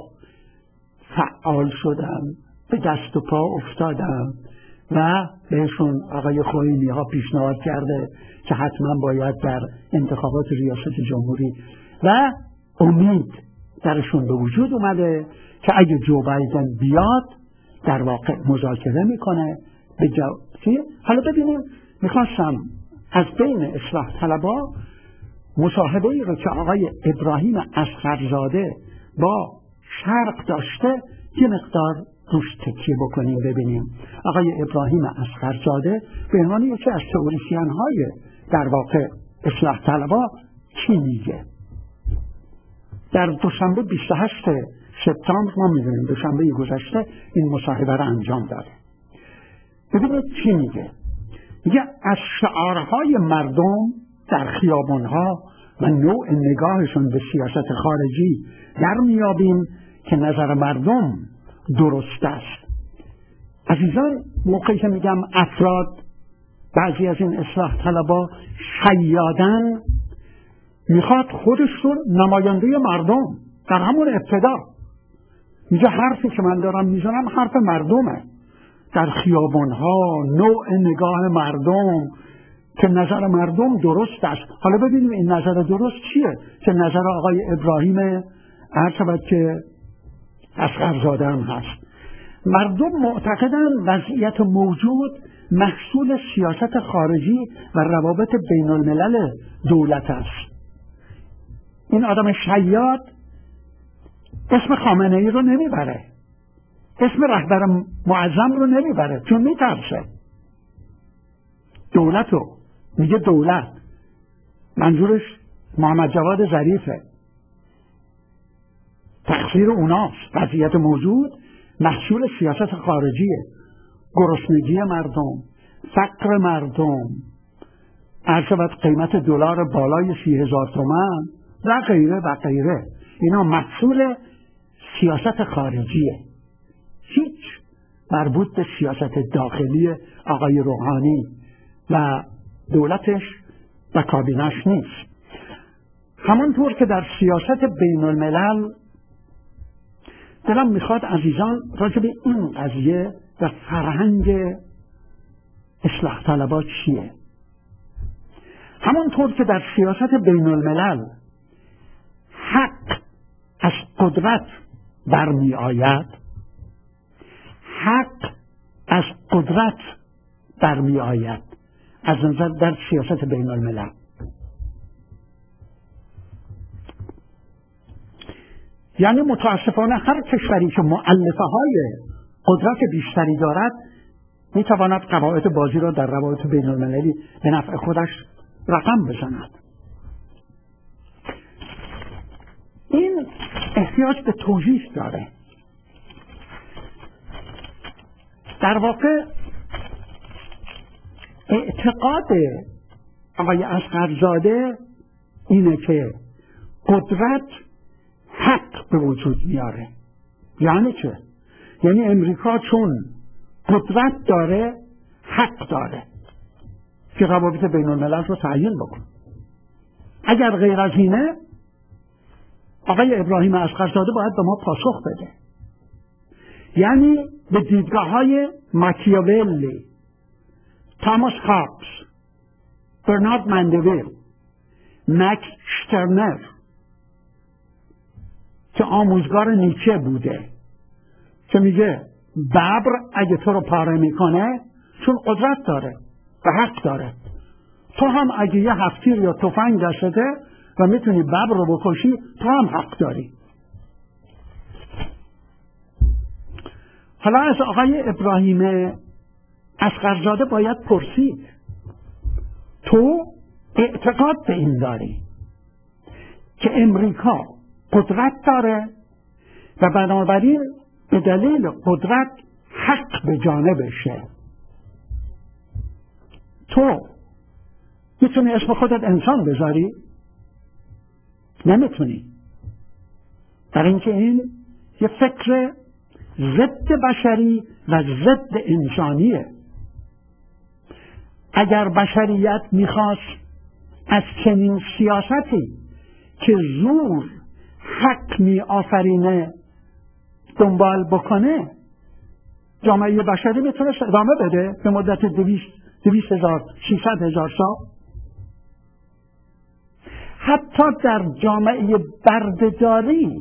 فعال شدن، به دست و پا افتادن و بهشون آقای خوئینی ها پیشنهاد کرده که حتما باید در انتخابات ریاست جمهوری و امید درشون به وجود اومده که اگه جو بایدن بیاد در واقع مذاکره میکنه. به جو... حالا ببینیم، میخواستم از بین اصلاح طلبا مصاحبه ای رو که آقای ابراهیم اصغرزاده با شرق داشته یه مقدار روش تکیه بکنیم ببینیم آقای ابراهیم اصغرزاده به عنوان یکی از تئوریسین های در واقع اصلاح طلبا چی میگه. در دوشنبه بیست و هشتم سپتامبر ما میدونیم دوشنبه گذشته این مصاحبه رو انجام داده. ببینید چی میگه. میگه از شعارهای مردم در خیابانها و نوع نگاهشون به سیاست خارجی در میابیم که نظر مردم درست است. عزیزان، موقعی که میگم افراد، بعضی از این اصلاح طلبا شیادن، میخواد خودش رو نماینده مردم در همون ابتدا میگه حرفی که من دارم میزنم حرف مردمه، در خیابانها نوع نگاه مردم که نظر مردم درست است. حالا ببینیم این نظر درست چیه که نظر آقای ابراهیم عرض که اصغرزاده هم هست. مردم معتقدن وضعیت موجود محصول سیاست خارجی و روابط بین الملل دولت است. این آدم شیاد اسم خامنه ای رو نمیبره، اسم رهبر معظم رو نمیبره، چون میترسه. دولت رو میگه دولت، منظورش محمد جواد ظریفه، تقصیر اوناست. وضعیت موجود محصول سیاست خارجیه، گرسنگی مردم، فقر مردم، عرض قیمت دلار بالای سی هزار تومان و غیره و غیره. اینا محصول سیاست خارجیه، هیچ مربوط به سیاست داخلی آقای روحانی و دولتش و کابینش نیست. همانطور که در سیاست بین الملل دلم میخواد عزیزان راجع به این قضیه و فرهنگ اصلاح طلبا چیه. همانطور که در سیاست بین الملل حق از قدرت برمی آید، حق از قدرت برمی آید از نظر در سیاست بین الملل. یعنی متاسفانه هر کشوری که مؤلفه های قدرت بیشتری دارد میتواند قواعد بازی را در روابط بین المللی به نفع خودش رقم بزند. این احتیاج به توضیح داره. در واقع اعتقاد آقای اصغرزاده اینه که قدرت حق به وجود میاره. یعنی چه؟ یعنی امریکا چون قدرت داره حق داره که روابط بین الملل رو تعیین بکنه. اگر غیر از اینه آقای ابراهیم اصغرزاده باید به ما پاسخ بده. یعنی به دیدگاه های ماکیاولی، تاماس هابز، برنارد مندویل، مک شترنر که آموزگار نیچه بوده که میگه ببر اگه تو رو پاره میکنه چون قدرت داره و حق داره، تو هم اگه یه هفتیر یا تفنگ دستته و میتونی ببر رو بکشی تو هم حق داری. حالا از آقای ابراهیم اصغرزاده باید پرسید تو اعتقاد به این داری که امریکا قدرت داره و بنابراین به دلیل قدرت حق به جانبشه. تو میتونی اسم خودت انسان بذاری؟ نمیتونی، برای اینکه این یه فکر ضد بشری و ضد انسانیه. اگر بشریت میخواست از چنین سیاستی که زور حق می آفرینه دنبال بکنه، جامعه بشری میتونه ادامه بده به مدت دویست دویست هزار سیصد هزار سال. حتی در جامعه بردهداری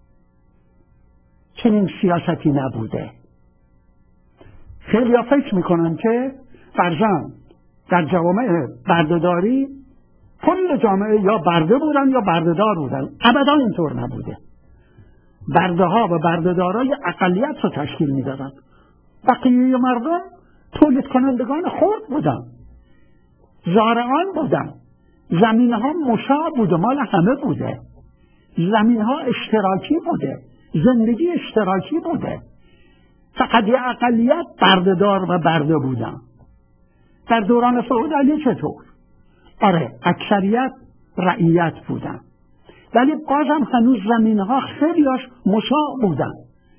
چنین سیاستی نبوده. خیلی ها فکر میکنن که فرزند در جامعه بردهداری کل جامعه یا برده بودن یا بردهدار بودن. ابدا اینطور نبوده. برده ها و بردهدارای اقلیت رو تشکیل میدادن. بقیه مردم تولید کنندگان خرد بودن، زارعان بودن، زمین ها مشاع بوده، مال همه بوده، زمین ها اشتراکی بوده، زندگی اشتراکی بوده. فقط یه اقلیت بردهدار و برده بودن. در دوران فئودالی چطور؟ آره، اکثریت رعیت بودن، ولی بازم هنوز زمین ها خیلیاش مشاع بودن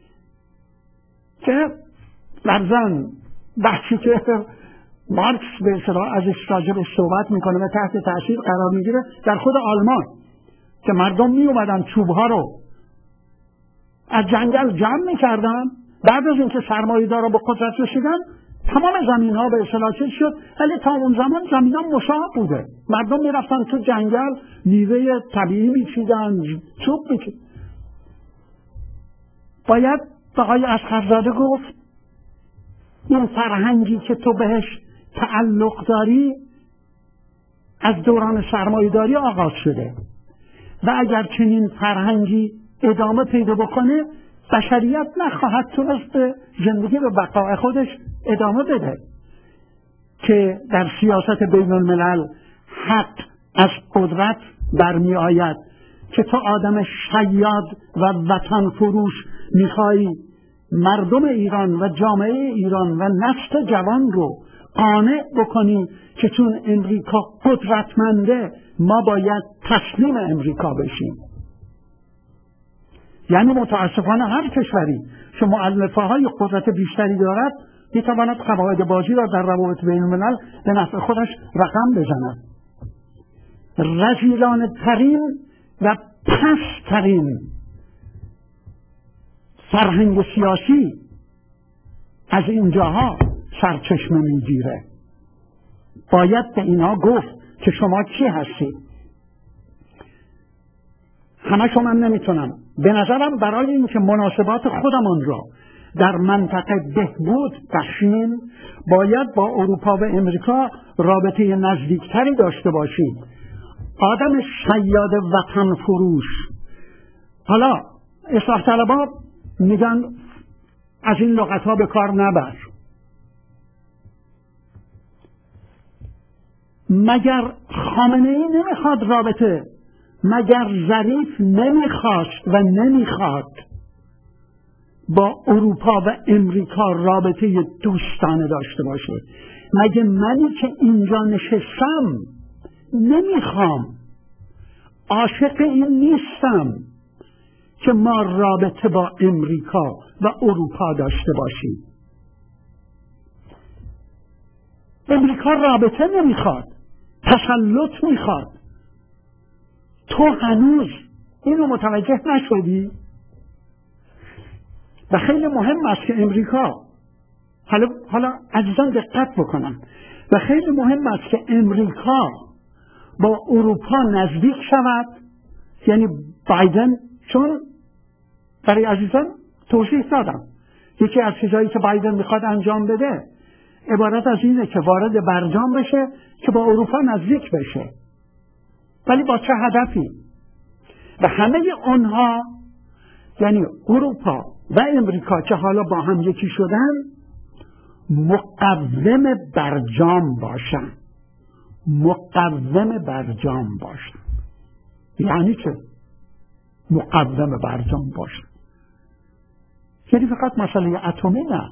که فرزن بحثی که مارکس به اصطلاح ازش راجبش صحبت میکنه و تحت تاثیر قرار میگیره در خود آلمان که مردم می اومدن چوبها رو از جنگل جمع میکردن، بعد از اینکه سرمایه‌دارا به قدرت رسیدن تمام زمین ها به اصطلاح چیز شد، ولی تا اون زمان زمین ها مشاع بوده. مردم میرفتن تو جنگل میوه طبیعی میچیدن، چوب میچیدن. باید آقای اصغرزاده گفت این فرهنگی که تو بهش تعلق داری از دوران سرمایه‌داری آغاز شده و اگر چنین فرهنگی ادامه پیدا بکنه بشریت نخواهد تونست به زندگی و بقای خودش ادامه بده. که در سیاست بین الملل حق از قدرت برمی آید که تو آدم شیاد و وطن فروش میخوایی مردم ایران و جامعه ایران و نسل جوان رو قانع بکنی که چون امریکا قدرتمنده ما باید تسلیم امریکا بشیم. یعنی متاسفانه هر کشوری که مؤلفه های قدرت بیشتری دارد میتواند قواعد بازی را در روابط بین الملل به نفع خودش رقم بزند. رذیلانه ترین و پست‌ترین فرهنگ سیاسی از اینجاها سرچشمه میگیره. باید به اینا گفت که شما کی هستید. همه شما نمیتونم. به نظرم برای اینکه مناسبات خودمون را در منطقه بهبود بخشیم باید با اروپا و امریکا رابطه نزدیکتری داشته باشیم. آدم شیاد وطن فروش، حالا اصلاح طلبان میگن از این لغت ها به کار نبر. مگر خامنه ای نمیخواد رابطه، مگر ظریف نمیخواست و نمیخواد با اروپا و امریکا رابطه دوستانه داشته باشه؟ مگه منی که اینجا نشستم نمیخوام، عاشق این نیستم که ما رابطه با امریکا و اروپا داشته باشیم؟ امریکا رابطه نمیخواد، تسلط میخواد. تو هنوز اینو متوجه نشدی؟ و خیلی مهم است که امریکا، حالا حالا عزیزان دقت بکنن، و خیلی مهم است که امریکا با اروپا نزدیک شود. یعنی بایدن، چون برای عزیزان توضیح دادم یکی از چیزایی که بایدن میخواد انجام بده عبارت از اینه که وارد برجام بشه که با اروپا نزدیک بشه. ولی با چه هدفی؟ و همه اونها، یعنی اروپا و امریکا که حالا با هم یکی شدن، مقوم برجام باشن. مقوم برجام باشن یعنی چه؟ مقوم برجام باشن یعنی فقط مسئله اتمی نه.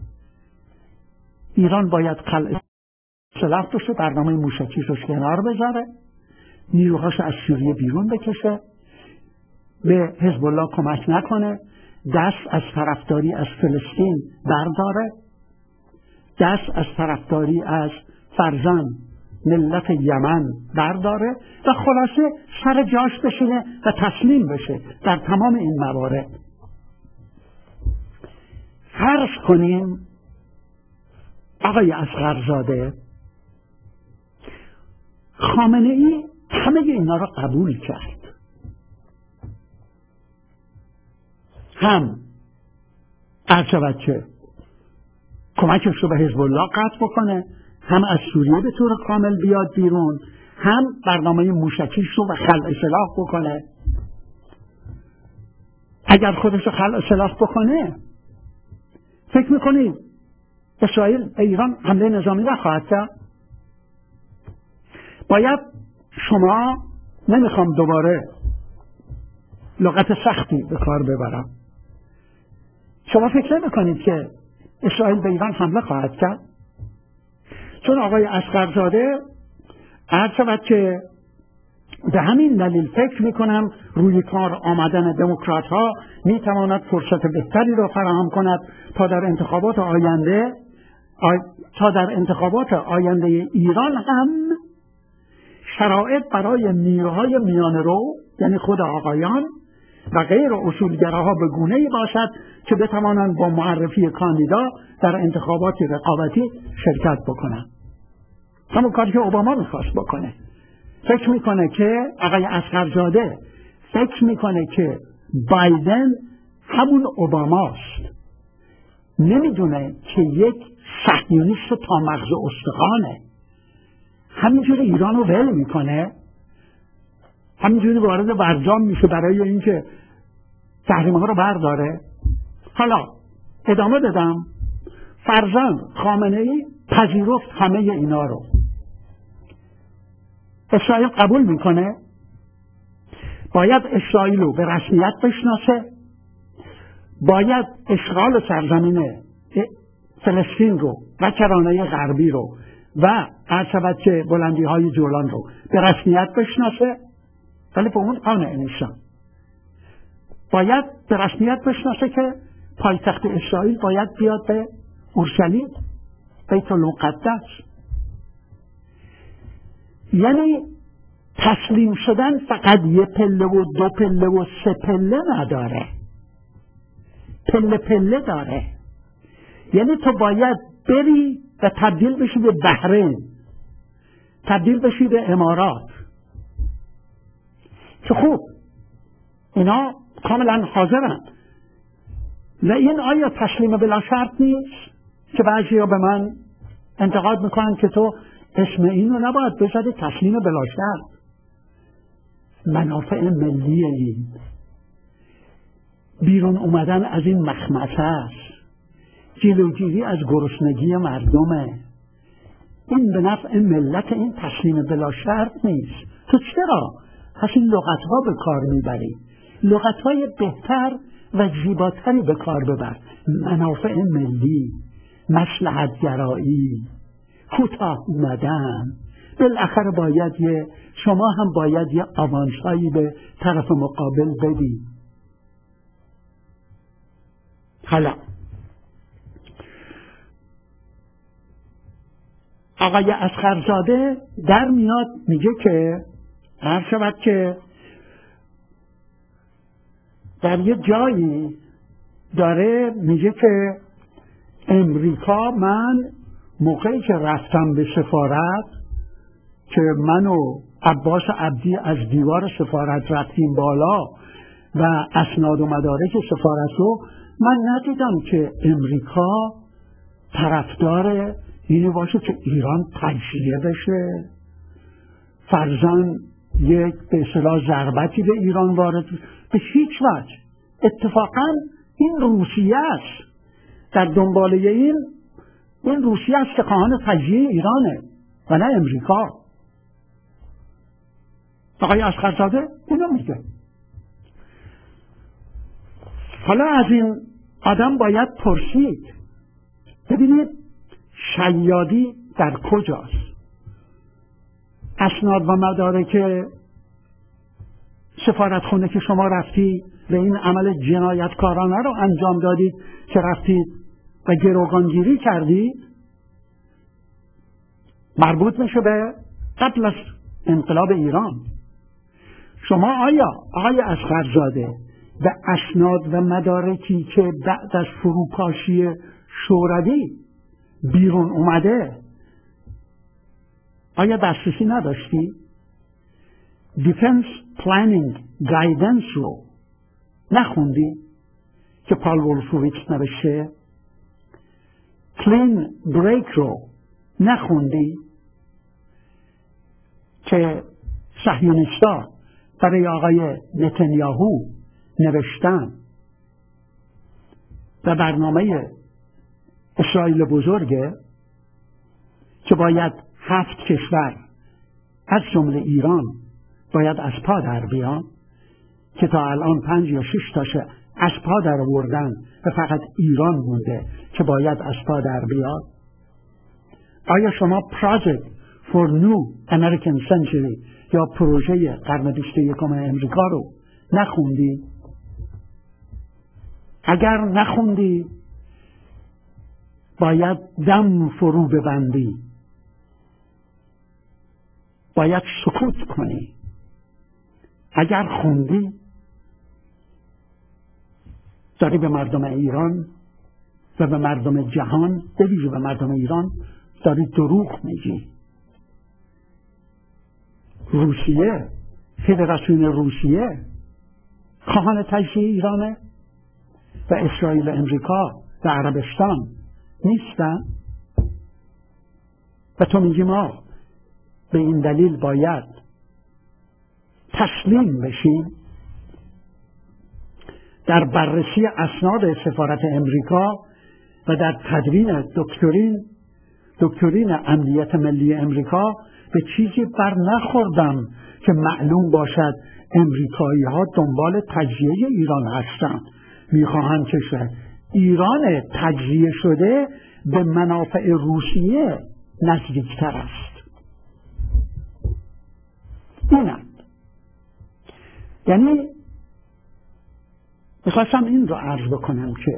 ایران باید قلعه سلاح داشته، برنامه موشکیش رو کنار بذاره، نیروهاش از سوریه بیرون بکشه، به حزب الله کمک نکنه، دست از طرفداری از فلسطین برداره، دست از طرفداری از فرزند ملت یمن برداره و خلاصه سر جاش بشینه و تسلیم بشه در تمام این موارد. فرض کنیم آقای اصغرزاده، خامنه ای همه اینا را قبول کرد، هم عرض که کمکش رو به حزب الله قطع بکنه، هم از سوریه به طور کامل بیاد بیرون، هم برنامه موشکیش رو به خلع سلاح بکنه. اگر خودش رو خلع سلاح بکنه، فکر میکنید اسرائیل به ایران حمله نظامی نخواهد کرد؟ باید شما، نمیخوام دوباره لغت سختی به کار ببرم، شما فکر نمیکنید که اسرائیل به ایران حمله خواهد کرد؟ چون آقای اصغرزاده عرض شود که به همین دلیل فکر میکنم روی کار آمدن دموکرات ها میتواند فرصت بهتری را فراهم کند تا در انتخابات آینده آی... تا در انتخابات آینده ایران هم شرایط برای نیروهای میانه رو، یعنی خود آقایان و غیر اصولگراها به گونه‌ای باشد که بتوانند با معرفی کاندیدا در انتخابات رقابتی شرکت بکنند. همون کاری که اوباما میخواست بکنه. فکر میکنه که آقای اصغرزاده فکر میکنه که بایدن همون اوباماست، نمیدونه که یک صهیونیست تا مغز استخوانه، همینجوری ایران رو ول میکنه، همینجوری وارد برجام میشه برای اینکه تحریم ها رو برداره. حالا ادامه بدم، فرزند خامنه ای پذیرفت همه اینا رو، اسرائیل قبول میکنه، باید اسرائیل رو به رسمیت بشناسه، باید اشغال سرزمین فلسطین رو و کرانه غربی رو و عرض که بلندی های جولان رو به رسمیت بشناسه، ولی به اون قانع نیستم. باید به رسمیت بشناسه که پایتخت اسرائیل باید بیاد به اورشلیم، بیت المقدس. یعنی تسلیم شدن فقط یه پله و دو پله و سه پله نداره، پله پله داره. یعنی تو باید بری و تبدیل بشی به بحرین، تبدیل بشی به امارات، که خوب اینا کاملا حاضرن. و این آیا تسلیم بلا شرط نیست که بعضی ها به من انتقاد میکنن که تو اسم اینو نباید بذاری تسلیم بلا شرط. منافع ملی این، بیرون اومدن از این مخمسه است، جلوگیری از گرسنگی مردمه. این به نفع ملت، این تسلیم بلا شرط نیست. تو چرا پس این لغت‌ها به کار میبری؟ لغت‌های بهتر و زیباتری به کار ببر. منافع ملی، مصلحت گرایی، کوتاه اومدن. بالاخره باید یه شما هم باید یه آوانسایی به طرف مقابل بدی. حالا آقای اصغرزاده در میاد میگه که هر شود که در یه جایی داره میگه که امریکا، من موقعی که رفتم به سفارت که من و عباس عبدی از دیوار سفارت رفتیم بالا و اسناد و مدارک سفارت رو، من ندیدم که امریکا طرفدار اینه باشه که ایران تجزیه بشه، فرضاً یک به اصطلاح ضربتی به ایران وارد، به هیچ وجه. اتفاقاً این روسیه است در دنباله این این روسیه است که خواهان تجزیه ایرانه و نه امریکا. آقای اصغرزاده اینو میگه. حالا از این آدم باید پرسید، ببینید شیادی در کجاست؟ اسناد و مدارک سفارتخونه که شما رفتی و این عمل جنایتکارانه رو انجام دادید که رفتید و گروگانگیری کردید، مربوط میشه به قبل از انقلاب ایران. شما آیا آقای اصغرزاده به اسناد و مدارکی که بعد از فروپاشی شوروی بیرون اومده آیا دسترسی نداشتی؟ دیفنس پلانینگ گایدنس رو نخوندی که پال وولفویچ نوشته؟ کلین بریک رو نخوندی که صهیونیست‌ها برای آقای نتانیاهو نوشتن و برنامه اسرائیل بزرگه که باید هفت کشور از جمله ایران باید از پا در بیان، که تا الان پنج یا شش تاشه از پا در آوردن و فقط ایران مونده که باید از پا در بیاد. آیا شما Project for New American Century یا پروژه قرن بیست و یکم امریکا رو نخوندی؟ اگر نخوندی باید دم فرو ببندی، باید سکوت کنی. اگر خوندی داری به مردم ایران و به مردم جهان، به ویژه به مردم ایران، داری دروغ میگی. روسیه، فدراسیون روسیه خواهان تجزیه ایرانه و اسرائیل و امریکا و عربستان نیستن. و تو میگی ما به این دلیل باید تسلیم بشیم. در بررسی اسناد سفارت امریکا و در تدوین دکترین دکترین امنیت ملی امریکا به چیزی بر نخوردم که معلوم باشد امریکایی ها دنبال تجزیه ایران هستند. میخواهند که ایران تجزیه شده به منافع روسیه نزدیکتر است. اینند. یعنی میخواستم این رو عرض بکنم که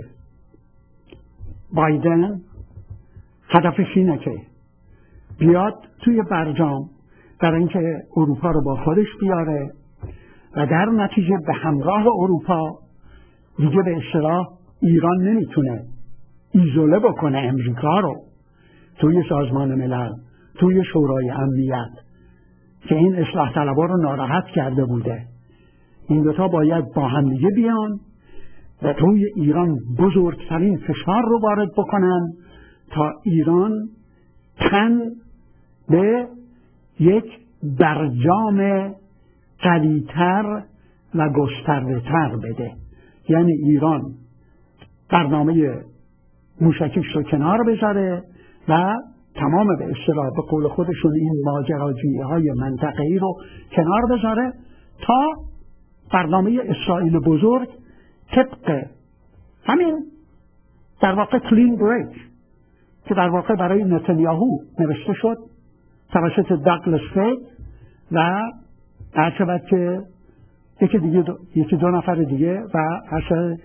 بایدن هدفش اینه که بیاد توی برجام برای اینکه اروپا رو با خودش بیاره و در نتیجه به همراه اروپا دیگه به اصطلاح ایران نمیتونه ایزوله بکنه امریکا رو توی سازمان ملل، توی شورای امنیت که این اصلاح طلبها رو ناراحت کرده بوده. این دوتا باید با هم دیگه بیان و توی ایران بزرگترین فشار رو وارد بکنن تا ایران تن به یک برجام قوی‌تر و گسترده‌تر بده. یعنی ایران برنامه موشکیش رو کنار بذاره و تمام به اصطلاح به قول خودشون این ماجراجویی های منطقه‌ای رو کنار بذاره تا برنامه اسرائیل بزرگ طبق همین در واقع کلین بریک که در واقع برای نتانیاهو نوشته شد توسط داگلاس فید و هرچند که یکی دیگه دو، یکی دو نفر دیگه و اصلا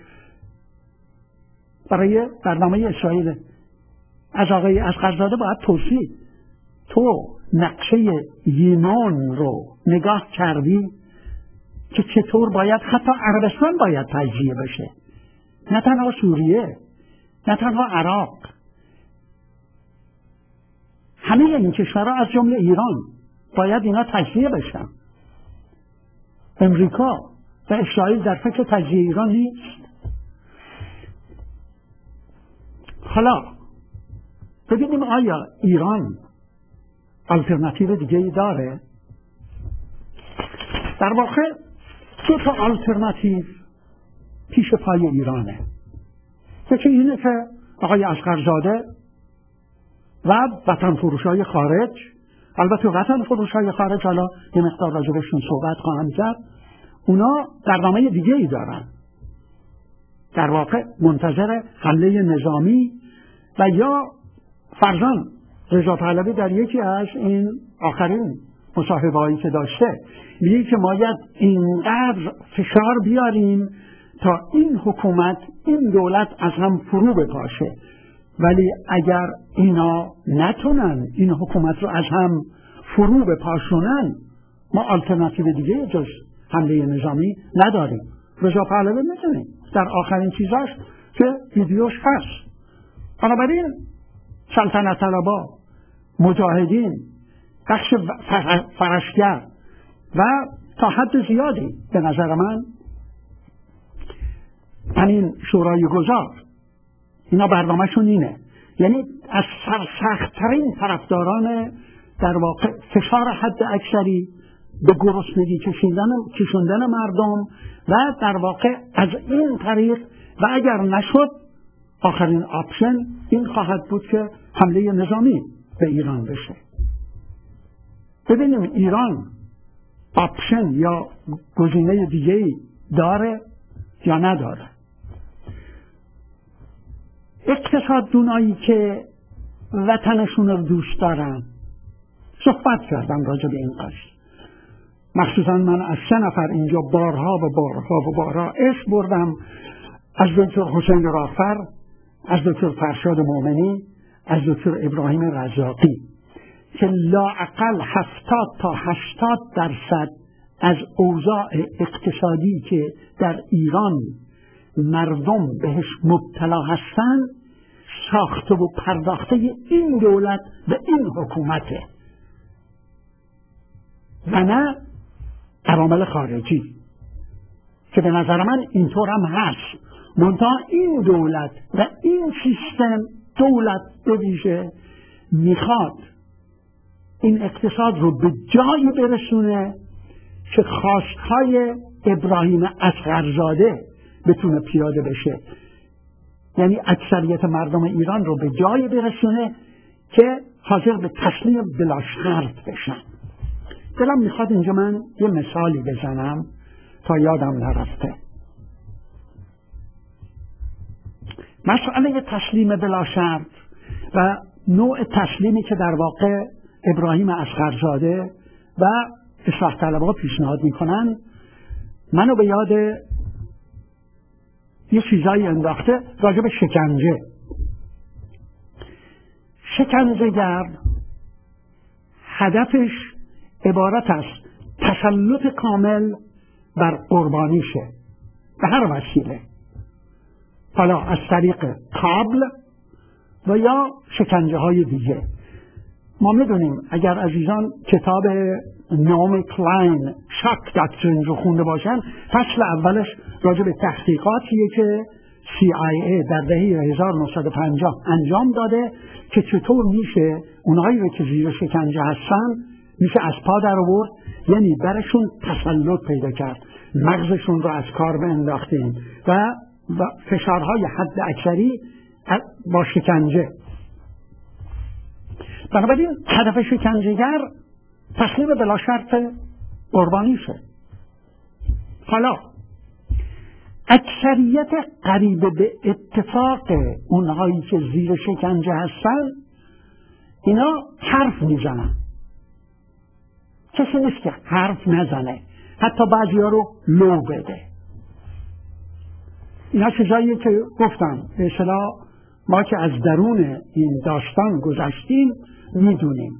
برای برنامه اسرائیل از آقای اصغرزاده باید توصیح تو نقشه یونان رو نگاه کردی که چطور باید حتی عربستان باید تجزیه بشه، نه تنها سوریه، نه تنها عراق، همه این کشورها از جمله ایران باید اینا تجزیه بشن. امریکا و اسرائیل در فکر تجزیه ایران نیست. حالا ببینیم آیا ایران آلترناتیو دیگه ای داره؟ در واقع دو تا آلترناتیو پیش پای ایرانه. یکی اینه که آقای اصغرزاده و وطن فروشای خارج، البته وطن فروشای خارج حالا یه مقدار راجبشون صحبت خواهم کرد، اونا برنامه دیگه ای دارن، در واقع منتظر حمله نظامی و یا فرزان رضا پهلوی در یکی از این آخرین مصاحبه‌هایی که داشته میگه که ما باید اینقدر فشار بیاریم تا این حکومت این دولت از هم فرو بپاشه، ولی اگر اینا نتونن این حکومت رو از هم فرو بپاشونن ما آلترناتیو دیگه جز حمله نظامی نداریم. رضا پهلوی میتونیم در آخرین چیزاش که ویدیوش هست. بنابراین سلطنت طلبا، مجاهدین، بخش فرشگر و تا حد زیادی به نظر من همین شورای گذار اینا برنامه‌شون اینه، یعنی از سرسخت‌ترین طرفداران در واقع فشار حد اکثری به گرسنگی کشیدن کشوندن مردم و در واقع از این طریق و اگر نشد آخرین آپشن این خواهد بود که حمله نظامی به ایران بشه. ببینیم ایران آپشن یا گزینه دیگه‌ای داره یا نداره. اقتصاددونایی که وطنشون رو دوست دارن صحبت کردم راجع به این قضیه، مخصوصا من از سه نفر اینجا بارها و بارها و بارها اسم بردم، از دکتر حسین رافر، از دکتر فرشاد مومنی، از دکتر ابراهیم رزاقی که لااقل هفتاد تا هشتاد درصد از اوضاع اقتصادی که در ایران مردم بهش مبتلا هستن ساخته و پرداخته این دولت به این حکومته و نه عوامل خارجی که به نظر من اینطور هم هست. منتها این دولت و این سیستم دولت به ویژه میخواد این اقتصاد رو به جایی برسونه که خواستهای ابراهیم اصغرزاده بتونه پیاده بشه، یعنی اکثریت مردم ایران رو به جایی برسونه که حاضر به تسلیم بلا شرط بشن. دلم میخواد اینجا من یه مثالی بزنم تا یادم نرفته. مسئله تسلیم بلا شرط و نوع تسلیمی که در واقع ابراهیم اصغرزاده و اصلاح طلبها پیشنهاد میکنن منو به یاد یه چیزایی انداخته راجع به شکنجه. شکنجهگر هدفش عبارت است تسلط کامل بر قربانیشه به هر وسیله، حالا از طریق کابل و یا شکنجه های دیگه. ما میدونیم اگر عزیزان کتاب نامی کلاین شاک داکترین رو خونده باشن، فصل اولش راجع به تحقیقاتیه که سی آی ای در دهه هزار و نهصد و پنجاه انجام داده که چطور میشه اونهایی رو که زیر شکنجه هستن میشه از پا در آورد یعنی برشون تسلط پیدا کرد، مغزشون رو از کار انداختیم و, و فشارهای حد اکثری با شکنجه. بنابراین هدف شکنجهگر تسلیم بلا شرط قربانی شد. حالا اکثریت قریب به اتفاق اونهایی که زیر شکنجه هستن اینا حرف میزنن، کسی نیست که حرف نزنه، حتی بعضی ها رو لو بده. اینا چیزاییه که گفتم به اصطلاح ما که از درون این داستان گذشتیم میدونیم.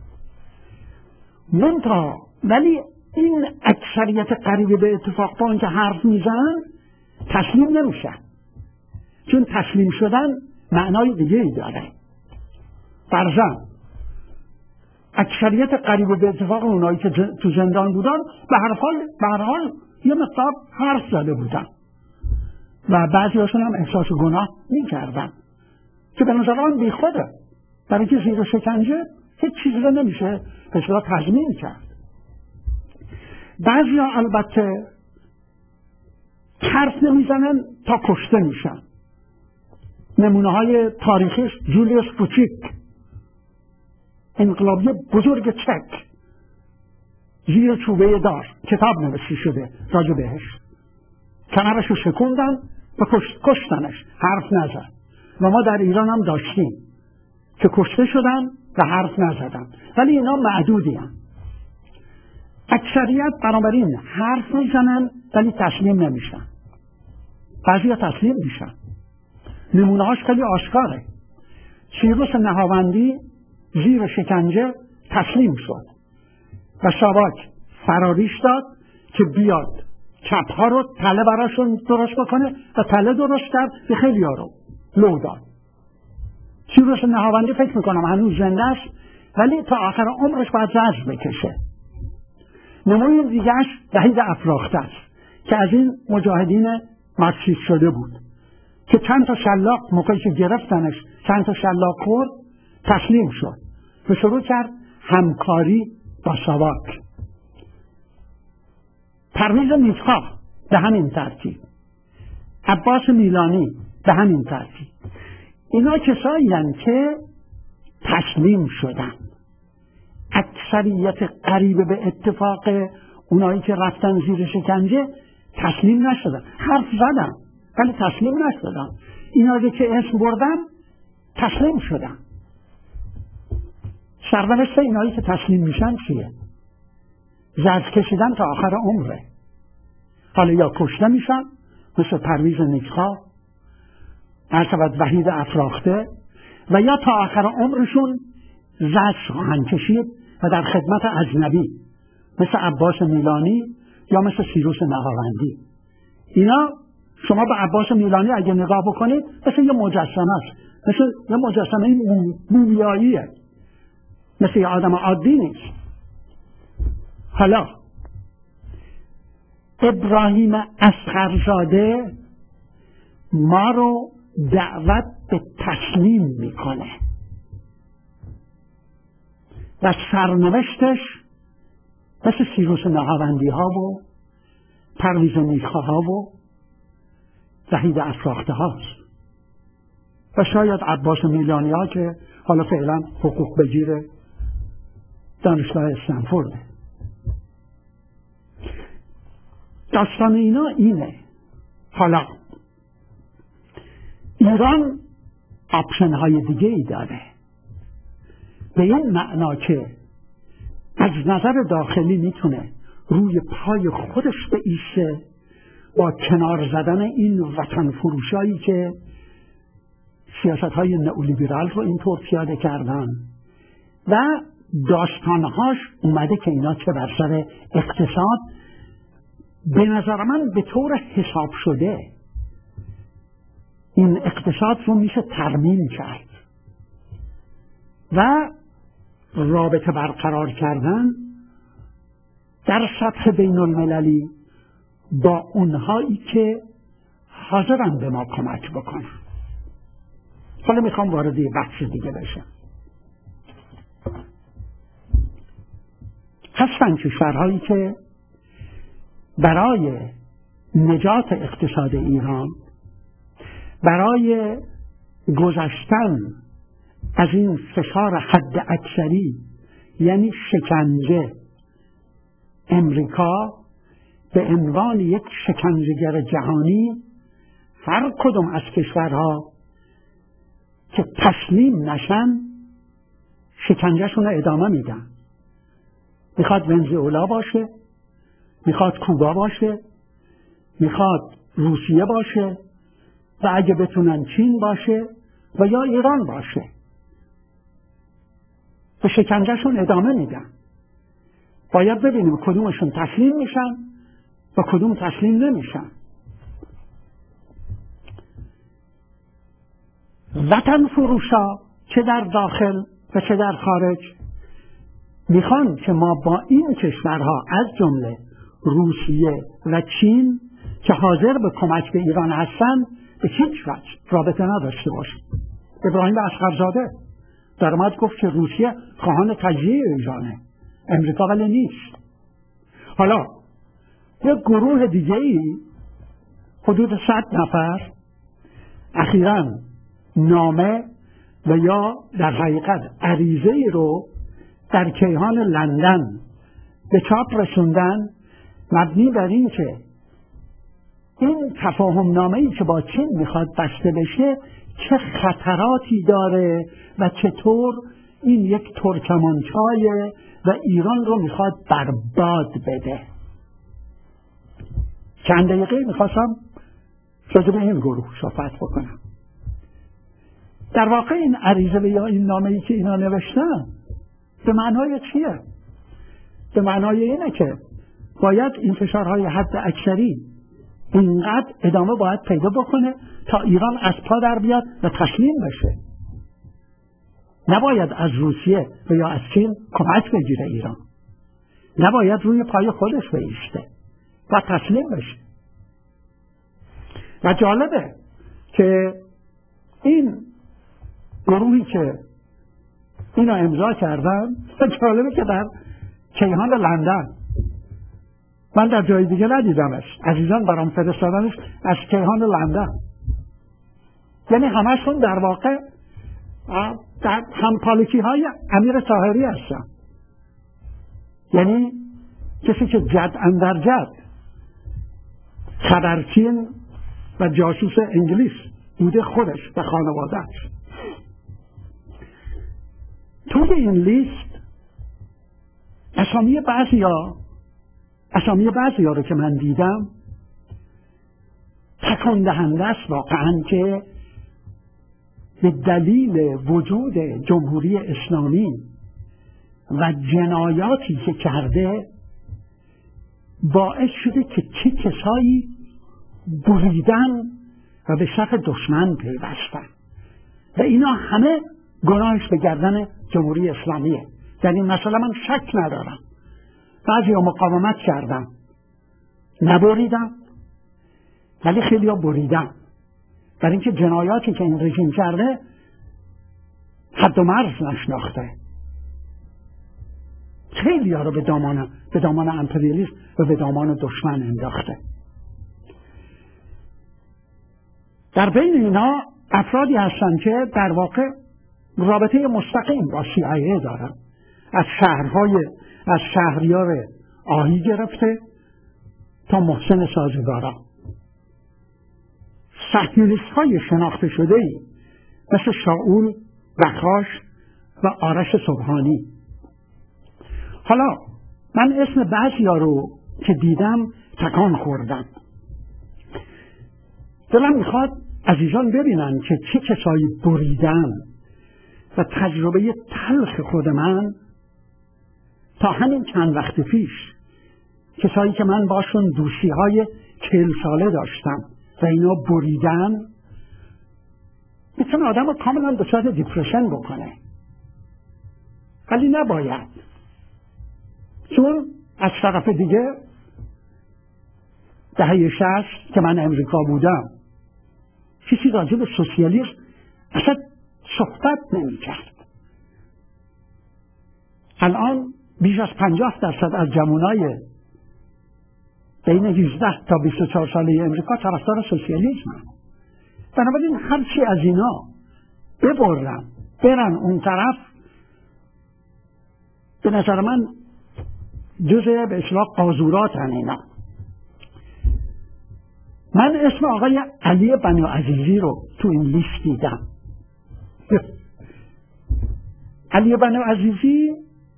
منتها ولی این اکثریت قریب به اتفاق با که حرف میزنن تسلیم نمیشن، چون تسلیم شدن معنای دیگه ای داره. فرضاً اکثریت قریب به اتفاق اونایی که تو زندان بودن به هر حال به هر حال یه مقدار حرف زده بودن و بعضی هاشون هم احساس گناه میکردن که به نظر آن بی خوده، برای که زیر شکنجه هیچ چیزی رو نمیشه به اصطلاح تضمین کرد. بعضی ها البته حرف نمیزنن تا کشته میشن. نمونه های تاریخیش جولیوس پوچیک، انقلابی بزرگ چک، زیر چوبه دار کتاب نوشته شده راجع بهش. کمرش رو شکوندن و کشتنش، حرف نزد. و ما در ایران هم داشتیم که کشته شدن و حرف نزدن، ولی اینا معدودی هم. اکثریت بنابراین حرف میزنن ولی تسلیم نمیشن. بعضی ها تسلیم میشن. نمونه هاش خیلی آشکاره. سیروس نهاوندی زیر شکنجه تسلیم شد و ساواک فراریش داد که بیاد چپ ها رو تله براشون درست بکنه و تله درست کرد که خیلی ها رو لو داد. سیروس نهاوندی فکر میکنم هنوز زنده است ولی تا آخر عمرش باید زجر بکشه. نمونه دیگهش وحید افراخته است که از این مجاهدین مارکسیست شده بود که چند تا شلاق موقعی که گرفتنش چند تا شلاق خورد تسلیم شد و شروع کرد همکاری با ساواک. پرویز میرخواه به همین ترتیب، عباس میلانی به همین ترتیب. اینا کسایی هستند که تسلیم شدن. اکثریت قریب به اتفاق اونایی که رفتن زیر شکنجه تسلیم نشدن، حرف زدن ولی تسلیم نشدن. اینا که اسم بردم تسلیم شدن. سرنوشت اینایی که تسلیم میشن چیه؟ زجر کشیدن تا آخر عمره. حالا یا کشته میشن مثل پرویز نیکخواه، مثلا وحید افراخته، و یا تا آخر عمرشون زجر خواهند کشید و در خدمت اجنبی مثل عباس میلانی یا مثل سیروس نهاوندی. اینا شما به عباس میلانی اگه نگاه بکنید مثل یه مجسمه است، مثل یه مجسمه مومیاییه، مثل یه آدم عادی نیست. حالا ابراهیم اصغرزاده ما رو دعوت به تسلیم میکنه و سرنوشتش مثل سیروس نهاوندی ها و پرویز نیکخواه ها و وحید افراخته هاست و شاید عباس میلانی ها که حالا فعلا حقوق بگیر دانشگاه استنفورد. داستان اینا اینه. حالا ایران آپشن های دیگه ای داره، به این معنا که از نظر داخلی میتونه روی پای خودش بایسته با کنار زدن این وطن فروشایی که سیاست های نئولیبرال رو اینطور پیاده کردن و داستانهاش اومده که اینا چه بر سر اقتصاد به نظر من به طور حساب شده این اقتصاد رو میشه ترمیم کرد و رابطه برقرار کردن در سطح بین المللی با اونهایی که حاضرن به ما کمک بکنن. حالا میخوام وارد یه بحث دیگه بشم. هستن کشورهایی که برای نجات اقتصاد ایران، برای گذشتن از این فشار حد اکثری یعنی شکنجه، امریکا به عنوان یک شکنجهگر جهانی هر کدوم از کشورها که تسلیم نشن شکنجهشون رو ادامه میدن. میخواد ونزوئلا باشه، میخواد کوبا باشه، میخواد روسیه باشه و اگه بتونن چین باشه و یا ایران باشه، به شکنجهشون ادامه میدن. باید ببینیم کدومشون تسلیم میشن و کدوم تسلیم نمیشن. وطن فروشا چه در داخل و چه در خارج میخوان که ما با این کشورها از جمله روسیه و چین که حاضر به کمک به ایران هستن به هیچ وجه رابطه نداشته باشیم. ابراهیم اصغرزاده در اومد گفت که روسیه خواهان تجزیه ایرانه، امریکا ولی نیست. حالا یک گروه دیگه ای حدود صد نفر اخیراً نامه و یا در حقیقت عریضه ای رو در کیهان لندن به چاپ رسوندن مبنی بر این که این تفاهم نامه ای که با چین میخواد بسته بشه چه خطراتی داره و چطور این یک ترکمانچای و ایران رو میخواد برباد بده. چند دقیقه میخواستم راجع به این گروه صحبت بکنم. در واقع این عریضه یا این نامه ای که اینا نوشتن به معنای چیه؟ به معنای اینه که باید این فشارهای حد اکثری اینقدر ادامه باید پیدا بکنه تا ایران از پا در بیاد و تسلیم بشه. نباید از روسیه و یا از چین کمک بگیره ایران، نباید روی پای خودش بایسته و تسلیم بشه. و جالبه که این گروهی که اینو امضا کردن، جالبه که در کیهان لندن، من در جای دیگه ندیدمش، عزیزان برام فرستادنش از کیهان لندن، یعنی همشون در واقع در همپالکی های امیر طاهری هستن. یعنی کسی که جد اندر جد خبرچین و جاسوس انگلیس بوده خودش و خانوادهش. توی این لیست اسامی بعضی ها اسامی بعضی ها رو که من دیدم تکان دهنده است واقعا که به دلیل وجود جمهوری اسلامی و جنایاتی که کرده باعث شده که چه کسایی بریدن و به صف دشمن پیوستن و اینا همه گناهش به گردن جمهوری اسلامیه. در این مسئله من شک ندارم. بعضی ها مقاومت کردن نبریدن ولی خیلی ها بریدن، برای اینکه جنایاتی که این رژیم کرده حد و مرز نشناخته. خیلی ها رو به دامان به دامان امپریالیسم و به دامان دشمن انداخته. در بین اینا افرادی هستن که در واقع رابطه مستقیم با سی آی ای دارن، از شهرهای از شهریار آهی گرفته تا محسن سازگارا، صهیونیست های شناخته شده ای مثل شاول بخاش و آرش سبحانی. حالا من اسم بعضی ها رو که دیدم تکان خوردم. دلم میخواد عزیزان ببینن که چه کسایی بریدن و تجربه تلخ خود من تا همین چند وقت پیش، کسایی که من باشون دوستی های چهل ساله داشتم و اینا بریدن، میتونه آدم رو کاملا دچار دیپرشن بکنه. ولی نباید، چون از طرف دیگه دهه شصت که من امریکا بودم کسی راجع به سوسیالیسم اصلا صحبت نمی کرد. الان بیش از پنجاه درصد از جوانای بین هجده تا بیست و چهار ساله امریکا طرفدار سوسیالیسم هستند. بنابراین هرچی از اینا ببرن برن اون طرف، به نظر من جزء به اصطلاح قاذورات هن اینا. من اسم آقای علی بنو عزیزی رو تو این لیست دیدم. علی بنو عزیزی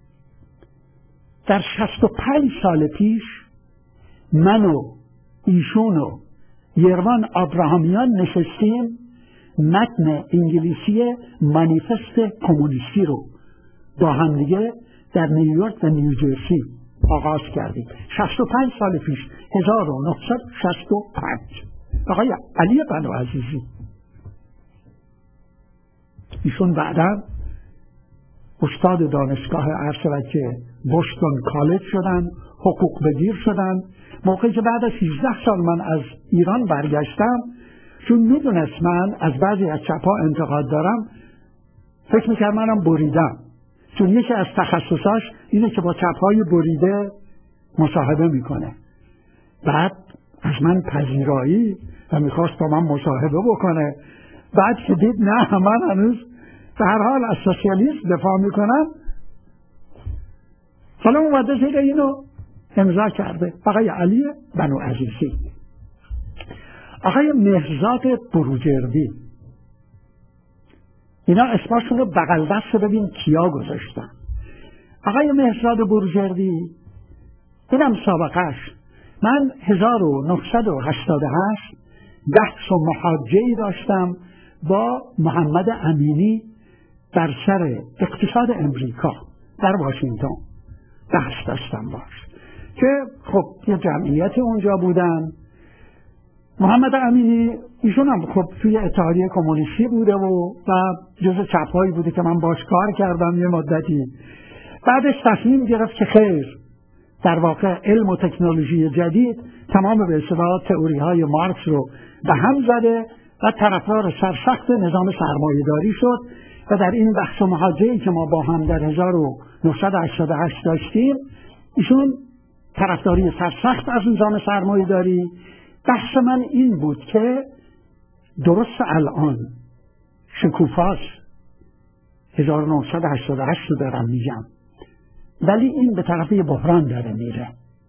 در شصت و پنج سال پیش من و ایشون و یروان آبراهامیان نشستیم متن انگلیسی مانیفست کمونیستی رو با هم دیگه در نیویورک و نیوجرسی آغاز کردیم. شصت و پنج سال پیش، هزار و نهصد و شصت و پنج. آقای علی بنو عزیزی ایشون بعدا استاد دانشگاه عرض شود که بوستون کالج شدن، حقوق بگیر شدن. موقعی که بعد از هجده سال من از ایران برگشتم، چون میدونست من از بعضی از چپ‌ها انتقاد دارم، فکر میکرد منم بریدم، چون یکی از تخصصاش اینه که با چپ‌های بریده مصاحبه میکنه. بعد از من پذیرایی و میخواست با من مصاحبه بکنه. بعد که دید نه من هنوز به هر حال از سوسیالیسم دفاع میکنم، حالا اومده زیر اینو امضا کرده. آقای علی بنو عزیزی. آقای مهرزاد بروجردی، اینا اسمشون رو بغل دست ببین کیا گذاشتن. آقای مهرزاد بروجردی اینم سابقهش. من هزار و نهصد و هشتاد و هشت بحث و محاجه‌ای داشتم با محمد امینی در سر اقتصاد امریکا در واشنگتن. بحث داشتم باش که خب یه جمعیتی اونجا بودن. محمد امینی ایشون هم خب توی اتحادیه کمونیستی بوده و و جز چپ‌هایی بوده که من باش کار کردم یه مدتی. بعدش تصمیم گرفت که خیر، در واقع علم و تکنولوژی جدید تمام به اصطلاح تئوری‌های مارکس رو به هم زده و طرفدار سرسخت نظام سرمایه‌داری شد و در این بحث و محاجه‌ای که ما با هم در هزار و نهصد و هشتاد و هشت داشتیم، ایشون طرفداری سرسخت از نظام سرمایه‌داری. بحث من این بود که درست الان شکوفاست، هزار و نهصد و هشتاد و هشت رو دارم میگم، ولی این به طرف بحران داره میره.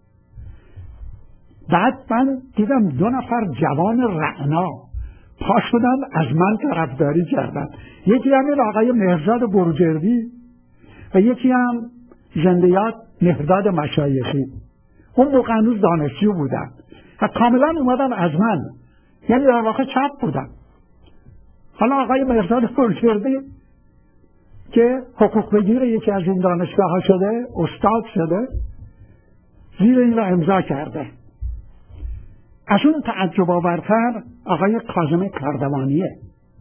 بعد من دیدم دو نفر جوان رعنا پا شدن از من طرفداری کردن. یکی هم آقای مهرزاد بروجردی و یکی هم زندیات مهرداد مشایخی. اون موقع هنوز دانشجو بودن و کاملا اومدن از من، یعنی در واقع چپ بودن. حالا آقای مهرداد بروجردی که حقوق بگیر یکی از این دانشگاه ها شده، استاد شده، زیر این را امضا کرده. از اون تعجب آورتر آقای کاظم کاردوانیه.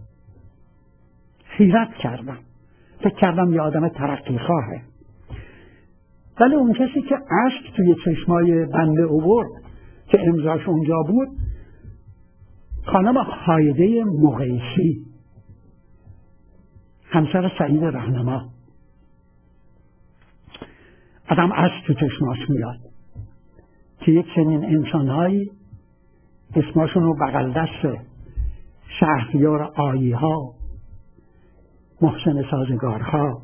حیرت کردم، فکر کردم یه آدم ترقی خواهه، ولی اون کسی که اشک توی چشمای بنده آورد که امضاش اونجا بود، خانم هایده مقیسی، همسر سعید رهنما. آدم اشک تو چشماش میاد که یک چنین انسانهایی اسمشون رو بغل دست شهریار آیی ها، محسن سازگارها،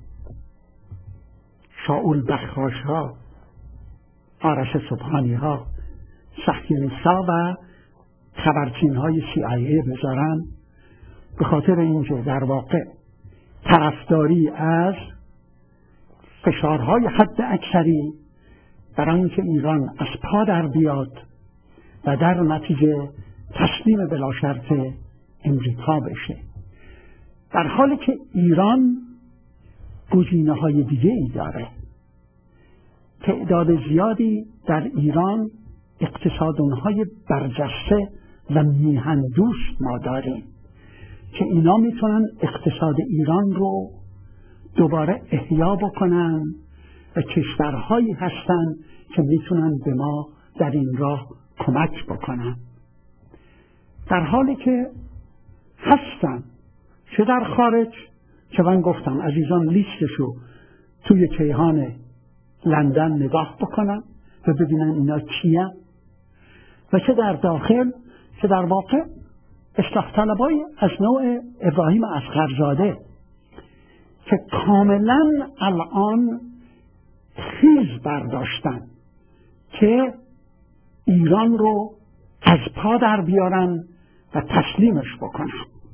شاول بخشاش ها، آرش سبحانی ها، صهیونیست‌ها و خبرچین های سی آی ای بذارن، به خاطر اینکه در واقع طرفداری از فشارهای حد اکثری برای اینکه ایران از پا در بیاد و در نتیجه تسلیم بلا شرط امریکا بشه، در حالی که ایران گزینه های دیگه ای داره. تعداد زیادی در ایران اقتصادونهای برجسته و میهن دوست ما داریم که اینا میتونن اقتصاد ایران رو دوباره احیا بکنن و کشورهایی هستن که میتونن به ما در این راه کمک بکنن، در حالی که هستن چه در خارج، که من گفتم عزیزان لیستشو توی کیهان لندن نگاه بکنن و ببینن اینا کیه و چه در داخل چه در واقع اصلاح طلبای از نوع ابراهیم اصغرزاده که کاملا الان خیز برداشتن که ایران رو از پا در بیارن و تسلیمش بکنن.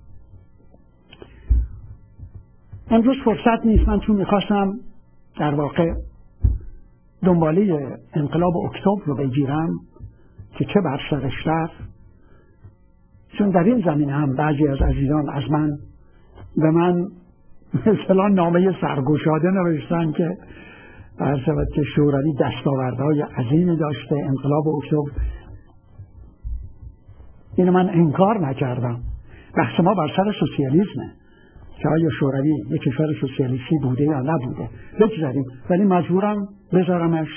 امروز فرصت نیست، من چون میخواستم در واقع دنباله انقلاب اکتبر رو بگیرم که چه بر سرش رفت، چون در این زمینه هم بعضی از عزیزان از من به من مثلا نامه سرگشاده نوشتن که بر سبب که شوروی دستاوردهای عظیمی داشته، انقلاب اکتبر. اینو من انکار نکردم، بحث ما بر سر سوسیالیسمه که آیا شوروی یک کشور سوسیالیستی بوده یا نبوده بگذاریم، ولی مجبورم بذارمش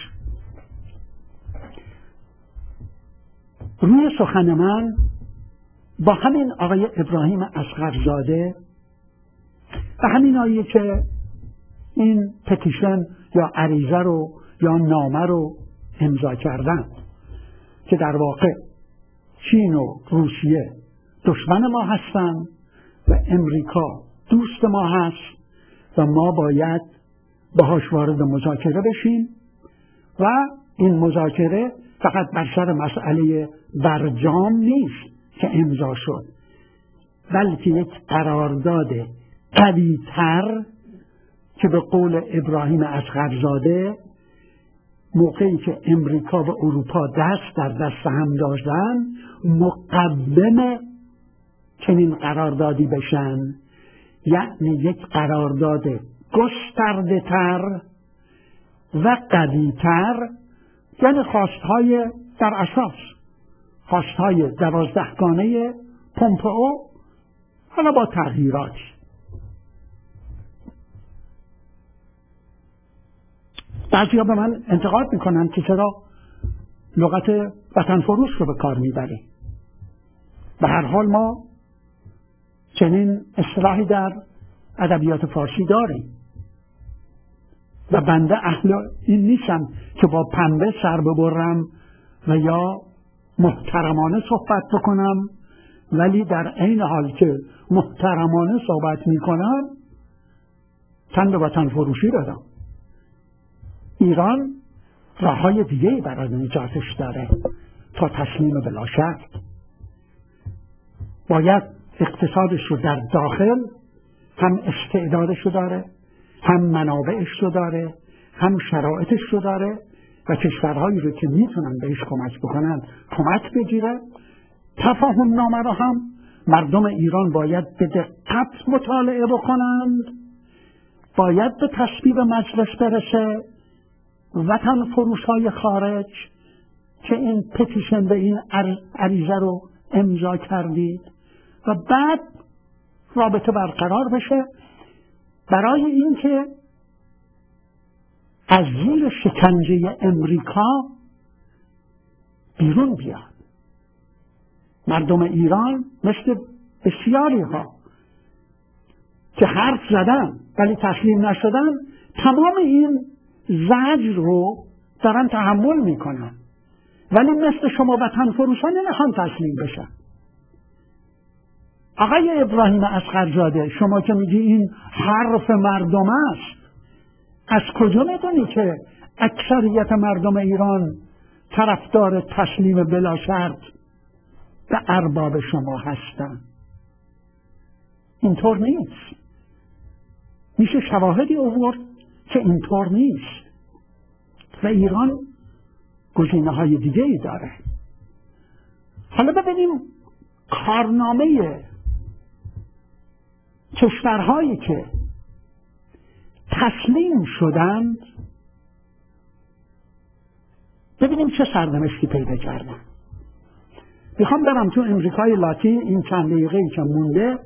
روی سخن من با همین آقای ابراهیم اصغرزاده و همین آیه که این پتیشن یا عریضه رو یا نامه رو امضا کردن که در واقع چین و روسیه دشمن ما هستن و امریکا دوست ما هست و ما باید باهاش وارد مذاکره بشیم و این مذاکره فقط بر سر مسئله برجام نیست که امضا شد، بلکه یک قرارداد قوی‌تر که به قول ابراهیم اصغرزاده موقعی که امریکا و اروپا دست در دست هم داشتن مقدم چنین قراردادی بشن، یعنی یک قرارداد گسترده تر و قوی تر، یعنی خواستهای در اساس خواستهای دوازدهگانه پومپئو، حالا با تغییرات. بعضی ها به من انتقاد میکنن که چرا لغت وطن فروش رو به کار میبری. به هر حال ما چنین اصطلاحی در ادبیات فارسی داریم و بنده اهل این نیستم که با پنبه سر ببرم و یا محترمانه صحبت بکنم، ولی در عین حال که محترمانه صحبت میکنم تن به وطن فروشی دادم. ایران راههای دیگه‌ای برای نجاتش داره تا تسلیم بلا شک. باید اقتصادش رو در داخل هم استعدادش رو داره، هم منابعش رو داره، هم شرایطش رو داره و کشورهایی رو که میتونن بهش کمک بکنن کمک بگیره. تفاهم نامه رو هم مردم ایران باید به دقت مطالعه بکنند، باید به تصویب مجلس برسه. وطن فروش های خارج که این پتیشن به این عریضه رو امضا کردید و بعد رابطه برقرار بشه برای اینکه از زیر شکنجه امریکا بیرون بیاد. مردم ایران مثل بسیاری ها که حرف زدن ولی تسلیم نشدن تمام این زجر رو دارن تحمل میکنن، ولی مثل شما وطن فروشان نمیخوان تسلیم بشن. آقای ابراهیم اصغرزاده، شما که میگی این حرف مردم است، از کجا میدونی که اکثریت مردم ایران طرفدار تسلیم بلا شرط به ارباب شما هستن؟ اینطور نیست. میشه شواهدی آورد که اینطور نیست و ایران گزینه های دیگه ای داره. حالا ببینیم کارنامه کشورهایی که تسلیم شدند، ببینیم چه سرنوشتی پیدا کردن. میخوام برم تو امریکای لاتین این چند دقیقه‌ای که مونده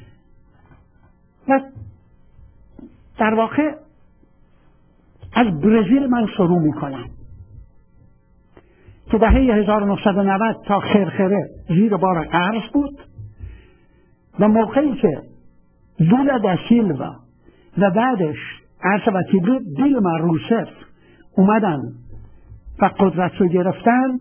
و در واقع از برزیل من شروع میکنم که دهه هزار و نهصد و نود تا خرخره زیر بار قرض بود و موقعی که لولا دا سیلوا و بعدش عرض وکیلی دیلما روسف اومدن و قدرت رو گرفتن،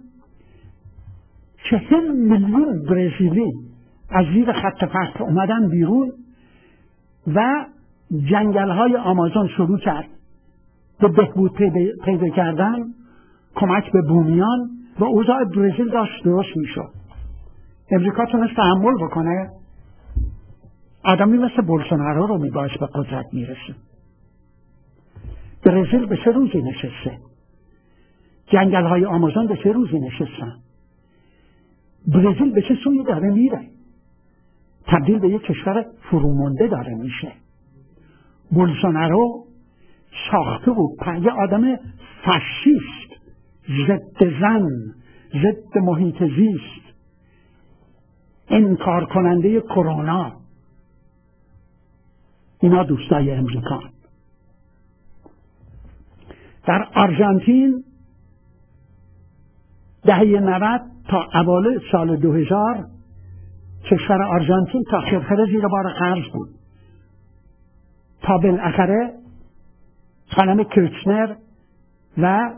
چهل میلیون برزیلی از زیر خط فقر اومدن بیرون و جنگل های آمازون شروع کرد به بهبود پیدا کردن، کمک به بومیان و اوضاع برزیل داشت درست میشد. امریکا تونست تحمل بکنه؟ آدمی مثل بولسونارو رو میباش به قدرت میرسه. برزیل به چه روزی نشسته؟ جنگل های آمازون به چه روزی نشستن؟ برزیل به چه سوی داره میره؟ تبدیل به یک کشور فرومانده داره میشه. بولسونارو ساخته و یه آدم فاشیست، ضد زن، ضد محیط زیست، انکار کننده کرونا، اینا دوستای امریکا. در آرژانتین دهه نود تا اوایل سال دو هزار کشور آرژانتین تا خرخره زیر بار قرض بود، تا بالاخره خانم کریچنر و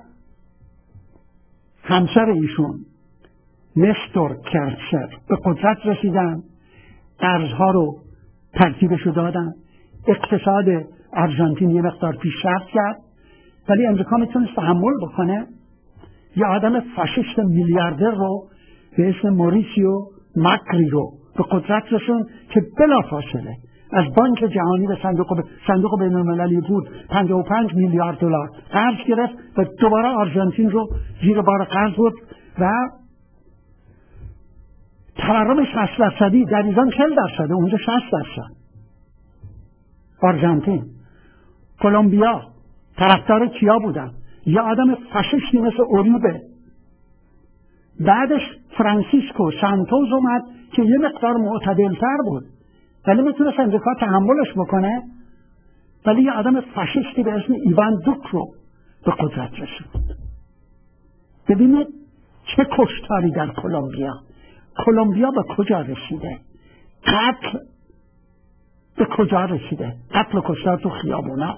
همسر ایشون نستور کرچر به قدرت رسیدن، قرضها رو ترتیبشو دادن، اقتصاد آرژانتین یه مقدار پیشرفت کرد. ولی امریکا میتونست تحمل بکنه یه آدم فاشیست میلیاردر رو به اسم موریسیو ماکری رو به قدرت رسون که بلافاصله از بانک جهانی به صندوق, ب... صندوق بین المللی بود پنجاه و پنج میلیارد دلار قرض گرفت و دوباره آرژانتین رو زیر بار قرض بود و تورم شصت درصدی، در ایران چهل درصده، اونجا شصت درصد. آرژانتین. کلمبیا طرفدار کیا بودن؟ یه آدم فاشیستی مثل اوریبه. بعدش فرانسیسکو سانتوس اومد که یه مقدار معتدل‌تر بود ولی میتونست امریکا تحملش بکنه، ولی یه آدم فاشیستی به اسم ایوان دوک رو به قدرت رسوند. ببینید چه کشتاری در کلمبیا. کلمبیا به کجا رسیده؟ قتل به کجا رسیده؟ قتل و کشتار تو خیابونا.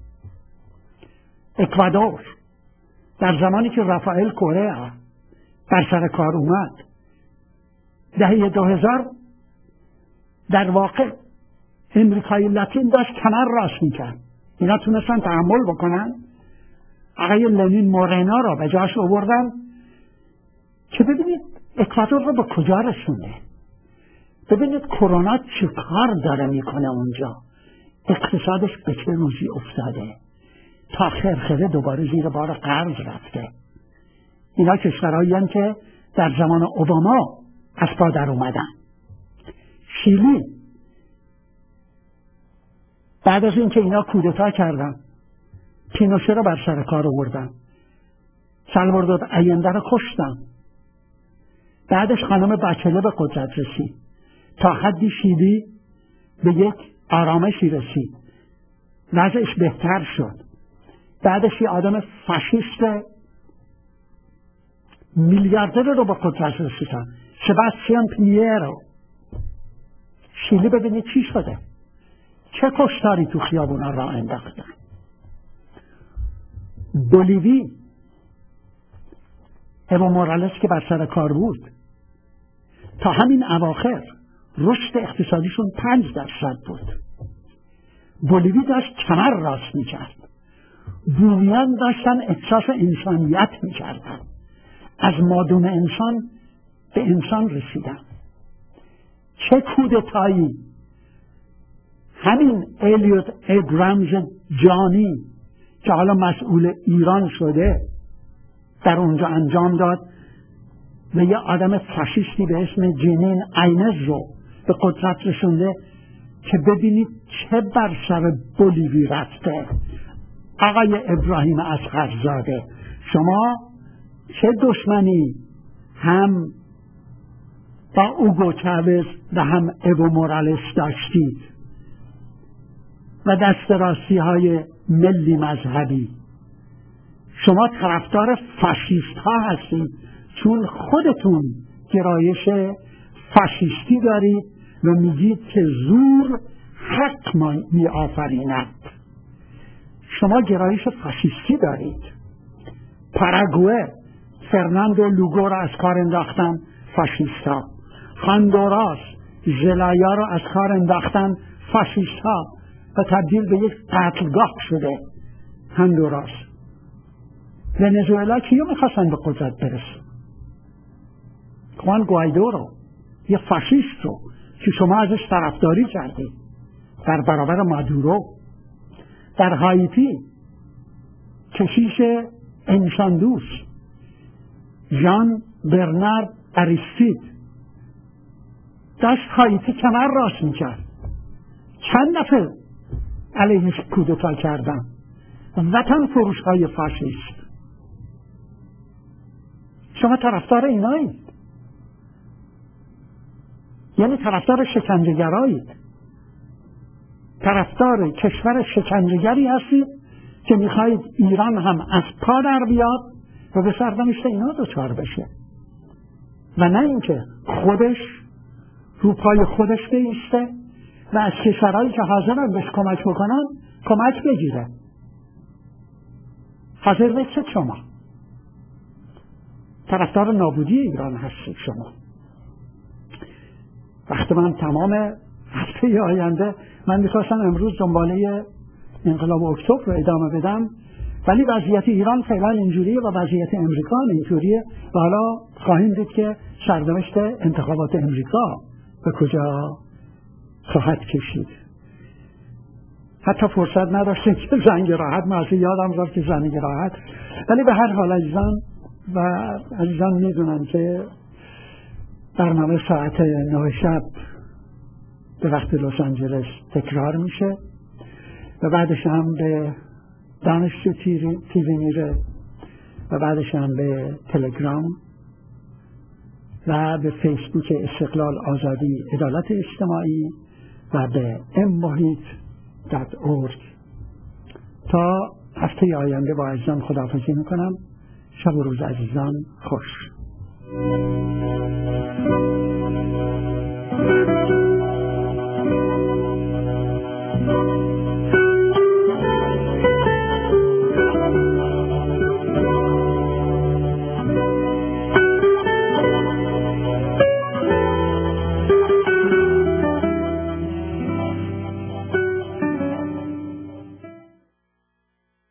اکوادور در زمانی که رافائل کوریا در سر کار اومد دهه دو هزار، در واقع امریکای لاتین داشت کمر راست میکرد. اینا تونستن تحمل بکنن، آقای لنین مورینا را به جاش آوردن که ببینید اکوادور رو به کجا رسونده. ببینید کرونا چه کار داره میکنه اونجا، اقتصادش به چه روزی افتاده، تا خرخره دوباره زیر بار قرض رفته. اینا کشورهایی هستند که در زمان اوباما از پا در اومدن. شیلی بعد از اینکه اینا کودتا کردن پینوشه رو بر سر کار آوردن، سالوادور آینده رو کشتن، بعدش خانم باچله به قدرت رسید، تا حدی شیلی به یک آرامشی رسید، وضعش بهتر شد. بعدش یه آدم فاشیست میلیاردر رو به قدرت رسیدن، سباستیان پینیرو. شیلی ببینید چی شده، چه کشتاری تو خیابونا را انداختن. بولیوی ایو مورالس که بر سر کار بود تا همین اواخر رشد اقتصادیشون پنج درصد بود. بولیوی داشت کمر راست میکرد، بومیان داشتن احساس انسانیت میکردن، از مادون انسان به انسان رسیدن. چه کودتایی همین الیوت ابرامز جانی که حالا مسئول ایران شده در اونجا انجام داد و یه آدم فاشیستی به اسم جنین اینز رو به قدرت رسونده که ببینید چه بر سر بولیوی رفته. آقای ابراهیم اصغرزاده، شما چه دشمنی هم با اوگو چاوز و هم ایو مورالس داشتید و دست راستی های ملی مذهبی. شما طرفدار فاشیست ها هستید چون خودتون گرایش فاشیستی دارید و میگید که زور حق می آفریند. شما گرایش فاشیستی دارید. پاراگوئه فرناندو لوگو را از کار انداختن فاشیستا. هندوراس ژلایا را از کار انداختن فاشیستا و تبدیل به یک قتلگاه شده هندوراس. ونزوئلا کیو میخواستن به قدرت برسن؟ خوان گوایدو رو، یه فاشیست رو که شما ازش طرفداری کردید در برابر مادورو. در هایتی کشیش انسان دوست ژان برنارد اریستید داشت هایتی کمر راست میکرد، چند دفعه علیهش کودتا کردن، وطن فروش های فاشیست. شما طرفدار اینایید، یعنی طرفدار شکنجه‌گرایید، طرفدار کشور شکنجه‌گری هستید که میخواید ایران هم از پا در بیاد و به سرنوشت اینا دچار بشه و نه اینکه خودش رو پای خودش بایسته و از کشورهایی که حاضرن بهش کمک بکنن کمک بگیره. حاضر بشید شما طرفدار نابودی ایران هستید. شما وقتی من تمام هفته آینده من میخواستم امروز دنباله انقلاب اکتبر رو ادامه بدم، ولی وضعیت ایران فعلا اینجوریه و وضعیت امریکا اینجوریه و حالا خواهیم دید که سرنوشت انتخابات امریکا به کجا خواهد کشید. حتی فرصت نداشتیم که زنگ راحت ماشی یادم رفت که زنگ راحت، ولی به هر حال عزیزان و عزیزان میدونن که برنامه ساعت نه شب به وقت لس آنجلس تکرار میشه و بعدش هم به دانشجو تیوی میره و بعدش هم به تلگرام و به فیسبوک استقلال آزادی عدالت اجتماعی و به ام محیط دات اورگ. تا هفته آینده با عزیزان خداحافظی میکنم. شب و روز عزیزان خوش.